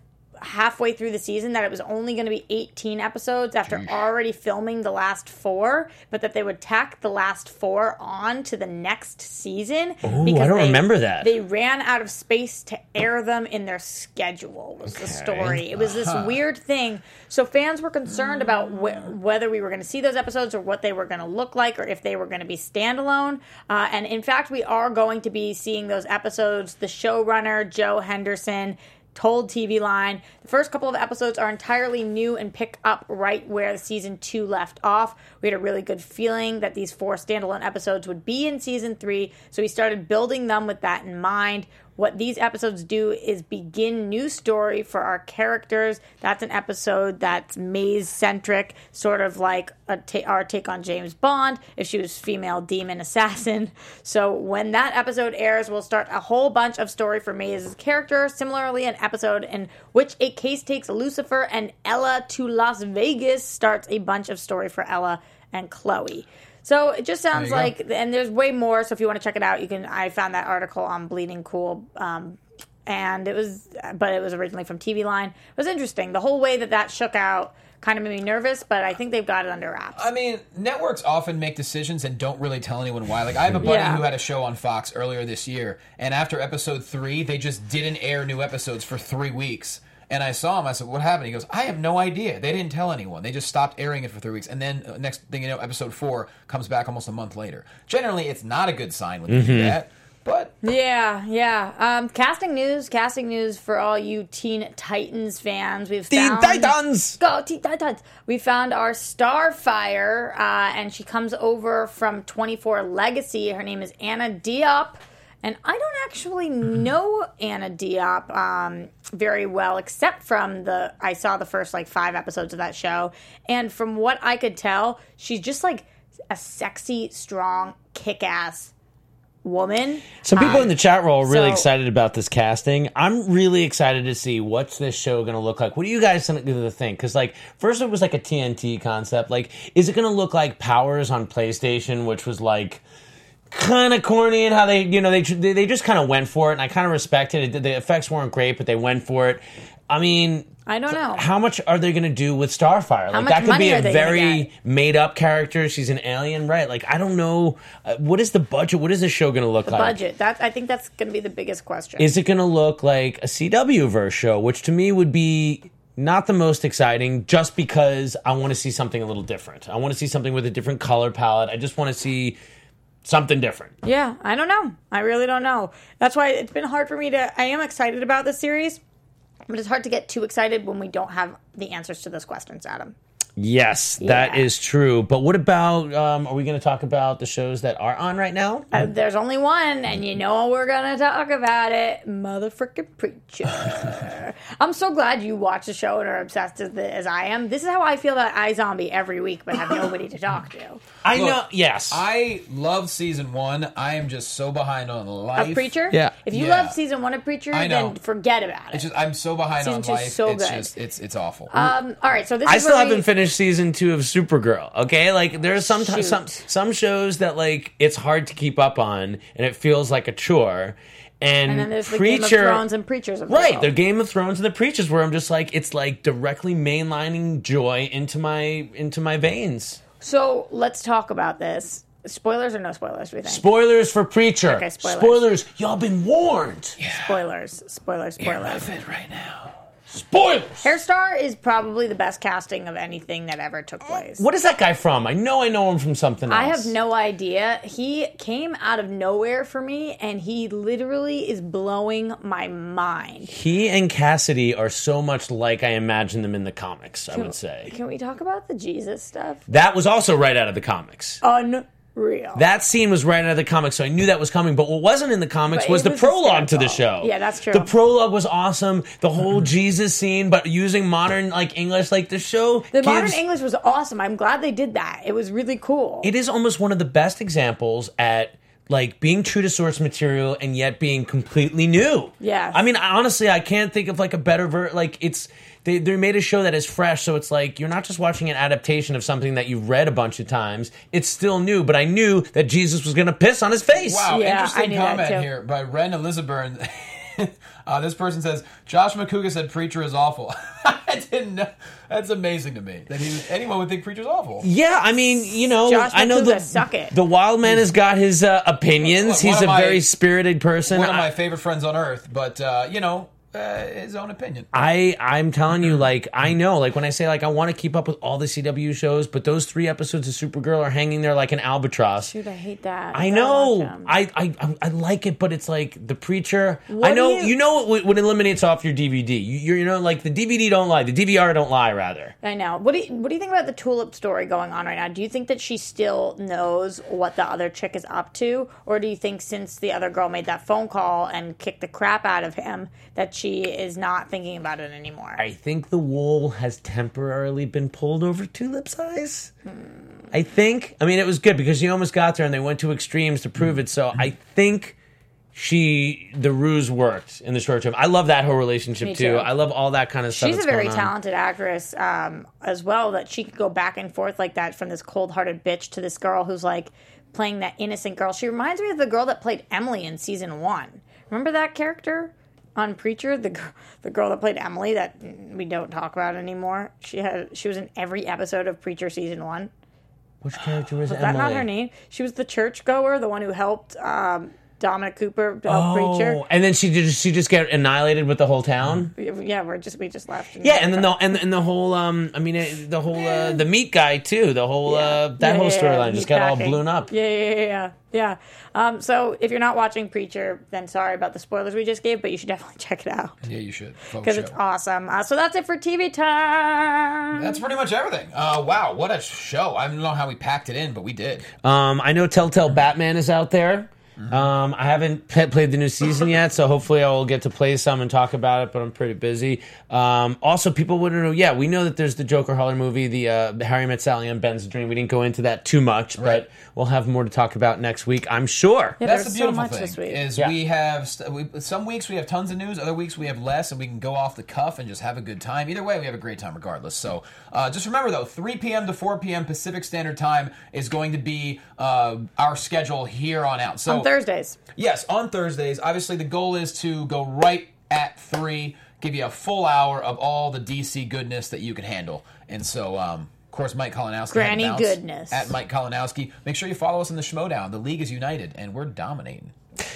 halfway through the season that it was only going to be 18 episodes after already filming the last 4, but that they would tack the last 4 on to the next season. Ooh, because I don't remember that. They ran out of space to air them in their schedule, was the story. It was this weird thing. So fans were concerned about whether we were going to see those episodes or what they were going to look like or if they were going to be standalone. And in fact, we are going to be seeing those episodes. The showrunner, Joe Henderson, told TV Line the first couple of episodes are entirely new and pick up right where the season 2 left off. We had a really good feeling that these 4 standalone episodes would be in season 3, so we started building them with that in mind. What these episodes do is begin new story for our characters. That's an episode that's Maze-centric, sort of like our take on James Bond, if she was female demon assassin. So when that episode airs, we'll start a whole bunch of story for Maze's character. Similarly, an episode in which a case takes Lucifer and Ella to Las Vegas starts a bunch of story for Ella and Chloe. So it just sounds There you like, and there's way more. So if you want to check it out, you can. I found that article on Bleeding Cool, and it was originally from TV Line. It was interesting. The whole way that shook out kind of made me nervous, but I think they've got it under wraps. I mean, networks often make decisions and don't really tell anyone why. Like, I have a buddy who had a show on Fox earlier this year, and after episode 3, they just didn't air new episodes for 3 weeks. And I saw him. I said, "What happened?" He goes, "I have no idea. They didn't tell anyone. They just stopped airing it for 3 weeks." And then next thing you know, episode 4 comes back almost a month later. Generally, it's not a good sign when they do that. But Yeah. Casting news for all you Teen Titans fans. We've Teen found, Titans! Go Teen Titans! We found our Starfire, and she comes over from 24 Legacy. Her name is Anna Diop. And I don't actually know Anna Diop very well, except from I saw the first 5 episodes of that show. And from what I could tell, she's just a sexy, strong, kick-ass woman. Some people in the chat roll are really so- excited about this casting. I'm really excited to see what's this show going to look like. What do you guys think? Because first it was a TNT concept. Is it going to look like Powers on PlayStation, which was kind of corny and how they they just kind of went for it, and I kind of respected it. The effects weren't great, but they went for it. I mean, I don't know. How much are they going to do with Starfire? How much that could money be are a they gonna very get? made-up character. She's an alien, right? I don't know. What is the budget? What is this show going to look like? Budget. I think that's going to be the biggest question. Is it going to look like a CW-verse show, which to me would be not the most exciting, just because I want to see something a little different. I want to see something with a different color palette. I just want to see something different. Yeah, I don't know. I really don't know. That's why it's been hard for me I am excited about this series, but it's hard to get too excited when we don't have the answers to those questions, Adam. Yes, that Yeah. is true. But what about, are we going to talk about the shows that are on right now? There's only one, and you know we're going to talk about it. Motherfucking Preacher. I'm so glad you watch the show and are obsessed as I am. This is how I feel about iZombie every week, but have nobody to talk to. I Look, know, yes. I love season 1. I am just so behind on life. Of Preacher? Yeah. If you Yeah. love season 1 of Preacher, I know. then forget about it. It's just I'm so behind Season on 2 is life. so it's good. just it's awful. All right, so this I is still where haven't finished season 2 of Supergirl. Okay, there's sometimes Shoot. some shows that it's hard to keep up on, and it feels like a chore. And And then there's the Preacher, Game of Thrones and Preachers of the right? world. The Game of Thrones and the Preachers, where I'm just it's directly mainlining joy into my veins. So let's talk about this. Spoilers or no spoilers, we think? Spoilers for Preacher. Okay, spoilers. Spoilers. Y'all been warned. Spoilers. it right now. Spoilers. Hairstar is probably the best casting of anything that ever took place. What is that guy from? I know him from something else. I have no idea. He came out of nowhere for me, and he literally is blowing my mind. He and Cassidy are so much like I imagine them in the comics, I would say. Can we talk about the Jesus stuff? That was also right out of the comics. Unreal. That scene was right out of the comics, so I knew that was coming. But what wasn't in the comics But was it the was a prologue to the sample. show. Yeah, that's true. The prologue was awesome. The whole Jesus scene, but using modern English, the show. The modern gives- English was awesome. I'm glad they did that. It was really cool. It is almost one of the best examples at being true to source material and yet being completely new. Yes. I mean, honestly, I can't think of a better they made a show that is fresh, so it's you're not just watching an adaptation of something that you've read a bunch of times. It's still new, but I knew that Jesus was going to piss on his face. Wow, Yeah, I interesting knew that comment too. here by Ren Elizabeth. This person says Josh McCouga said Preacher is awful. I didn't know. That's amazing to me that anyone would think Preacher's awful. Yeah, I mean, Josh I know McCouga, suck it. the Wild Man has got his opinions. One He's of a my- very spirited person. One of my favorite friends on earth, but his own opinion. I'm telling you, I know, when I say, I want to keep up with all the CW shows, but those 3 episodes of Supergirl are hanging there like an albatross. Shoot, I hate that. I gotta know. watch 'em. I like it, but it's the Preacher. What I know. do you- What eliminates off your DVD. The DVD don't lie. The DVR don't lie, rather. I know. What do you think about the Tulip story going on right now? Do you think that she still knows what the other chick is up to? Or do you think since the other girl made that phone call and kicked the crap out of him that she is not thinking about it anymore? I think the wool has temporarily been pulled over Tulip's eyes. I mean, it was good because she almost got there and they went to extremes to prove it. So I think the ruse worked in the short term. I love that whole relationship Me too. too. I love all that kind of stuff. She's a that's very going on. talented actress as well, that she could go back and forth like that, from this cold-hearted bitch to this girl who's like playing that innocent girl. She reminds me of the girl that played Emily in season 1. Remember that character on Preacher? The girl that played Emily that we don't talk about anymore. She was in every episode of Preacher season 1. Which character was Was Emily? that not her name? She was the churchgoer, the one who helped Dominic Cooper help Preacher. And then she just get annihilated with the whole town. Yeah, we just left. Yeah, and then the whole the meat guy too. The whole whole storyline just got all blown up. Yeah. So if you're not watching Preacher, then sorry about the spoilers we just gave, but you should definitely check it out Yeah, you should. because it's awesome. So that's it for TV time. That's pretty much everything. Wow, what a show. I don't know how we packed it in, but we did. I know Telltale Batman is out there. I haven't played the new season yet, so hopefully I will get to play some and talk about it, but I'm pretty busy. Also, people wouldn't know, we know that there's the Joker horror movie, the Harry Met Sally and Ben's Dream. We didn't go into that too much, but we'll have more to talk about next week, I'm sure. Yeah, That's the there's beautiful so much thing, this week. is we have, some weeks we have tons of news, other weeks we have less, and we can go off the cuff and just have a good time. Either way, we have a great time regardless. So just remember, though, 3 p.m. to 4 p.m. Pacific Standard Time is going to be our schedule here on out. So On Thursdays. Yes, on Thursdays. Obviously, the goal is to go right at 3, give you a full hour of all the DC goodness that you can handle. And so, of course, Mike Kalinowski. Granny had to bounce goodness. At Mike Kalinowski. Make sure you follow us in the Schmodown. The league is united, and we're dominating.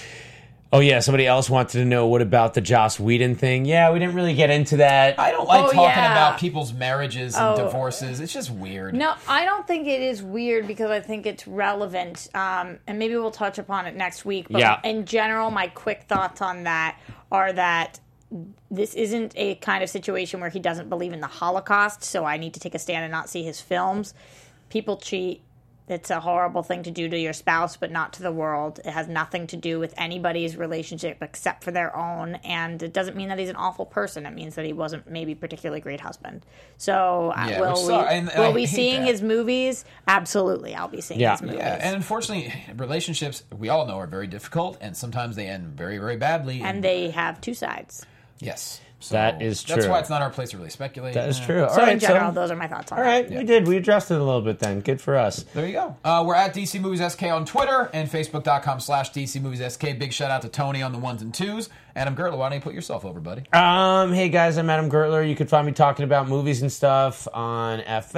Oh, yeah, somebody else wanted to know, what about the Joss Whedon thing? Yeah, we didn't really get into that. I don't like talking yeah. about people's marriages and divorces. It's just weird. No, I don't think it is weird because I think it's relevant. And maybe we'll touch upon it next week. But in general, my quick thoughts on that are that this isn't a kind of situation where he doesn't believe in the Holocaust, so I need to take a stand and not see his films. People cheat. It's a horrible thing to do to your spouse, but not to the world. It has nothing to do with anybody's relationship except for their own, and it doesn't mean that he's an awful person. It means that he wasn't maybe a particularly great husband. So will we seeing his movies? Absolutely, I'll be seeing his movies. Yeah, and unfortunately, relationships, we all know, are very difficult, and sometimes they end very, very badly. And they have two sides. Yes. So that is true. That's why it's not our place to really speculate. That is true. So in general, those are my thoughts on that. All right, we addressed it a little bit then. Good for us. There you go. We're at DC Movies SK on Twitter and Facebook.com/DC Movies SK. Big shout out to Tony on the 1s and 2s. Adam Gertler, why don't you put yourself over, buddy? Hey guys, I'm Adam Gertler. You can find me talking about movies and stuff on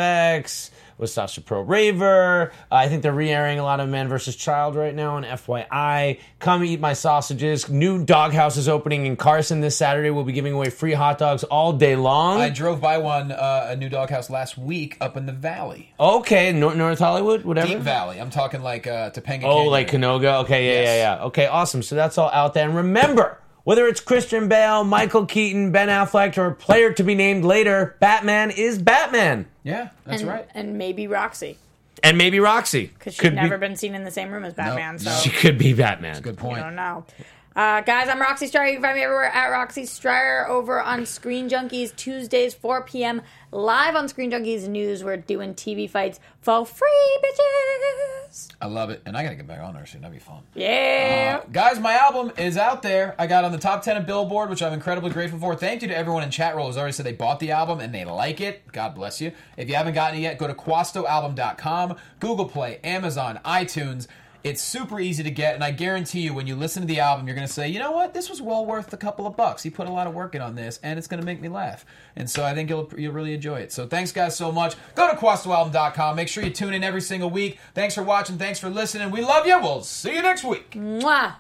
FX with Sasha Pro Raver. I think they're re-airing a lot of Man vs. Child right now on FYI. Come eat my sausages. New Doghouse is opening in Carson this Saturday. We'll be giving away free hot dogs all day long. I drove by a new Doghouse last week up in the valley. Okay, North Hollywood, whatever. Deep Valley. I'm talking like Topanga Oh, Canyon. like Canoga? Okay, yeah. Okay, awesome. So that's all out there. And remember, whether it's Christian Bale, Michael Keaton, Ben Affleck, or a player to be named later, Batman is Batman. Yeah, that's right. And maybe Roxy. And maybe Roxy. Because she's never been seen in the same room as Batman. So she could be Batman. That's a good point. I don't know. Guys, I'm Roxy Stryer. You can find me everywhere at Roxy Stryer over on Screen Junkies, Tuesdays, 4 p.m. live on Screen Junkies News. We're doing TV fights for free, bitches. I love it. And I got to get back on there soon. That'd be fun. Yeah. Guys, my album is out there. I got on the top 10 of Billboard, which I'm incredibly grateful for. Thank you to everyone in chat roll who's already said they bought the album and they like it. God bless you. If you haven't gotten it yet, go to QuastoAlbum.com, Google Play, Amazon, iTunes. It's super easy to get, and I guarantee you when you listen to the album, you're going to say, you know what, this was well worth a couple of bucks. He put a lot of work in on this, and it's going to make me laugh. And so I think you'll really enjoy it. So thanks, guys, so much. Go to QuastoAlbum.com. Make sure you tune in every single week. Thanks for watching. Thanks for listening. We love you. We'll see you next week. Mwah.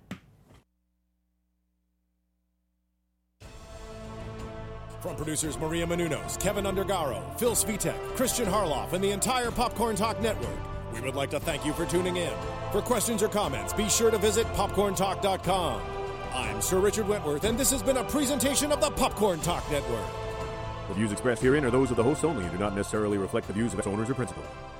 From producers Maria Menounos, Kevin Undergaro, Phil Svitek, Christian Harloff, and the entire Popcorn Talk Network, we would like to thank you for tuning in. For questions or comments, be sure to visit popcorntalk.com. I'm Sir Richard Wentworth, and this has been a presentation of the Popcorn Talk Network. The views expressed herein are those of the hosts only and do not necessarily reflect the views of its owners or principals.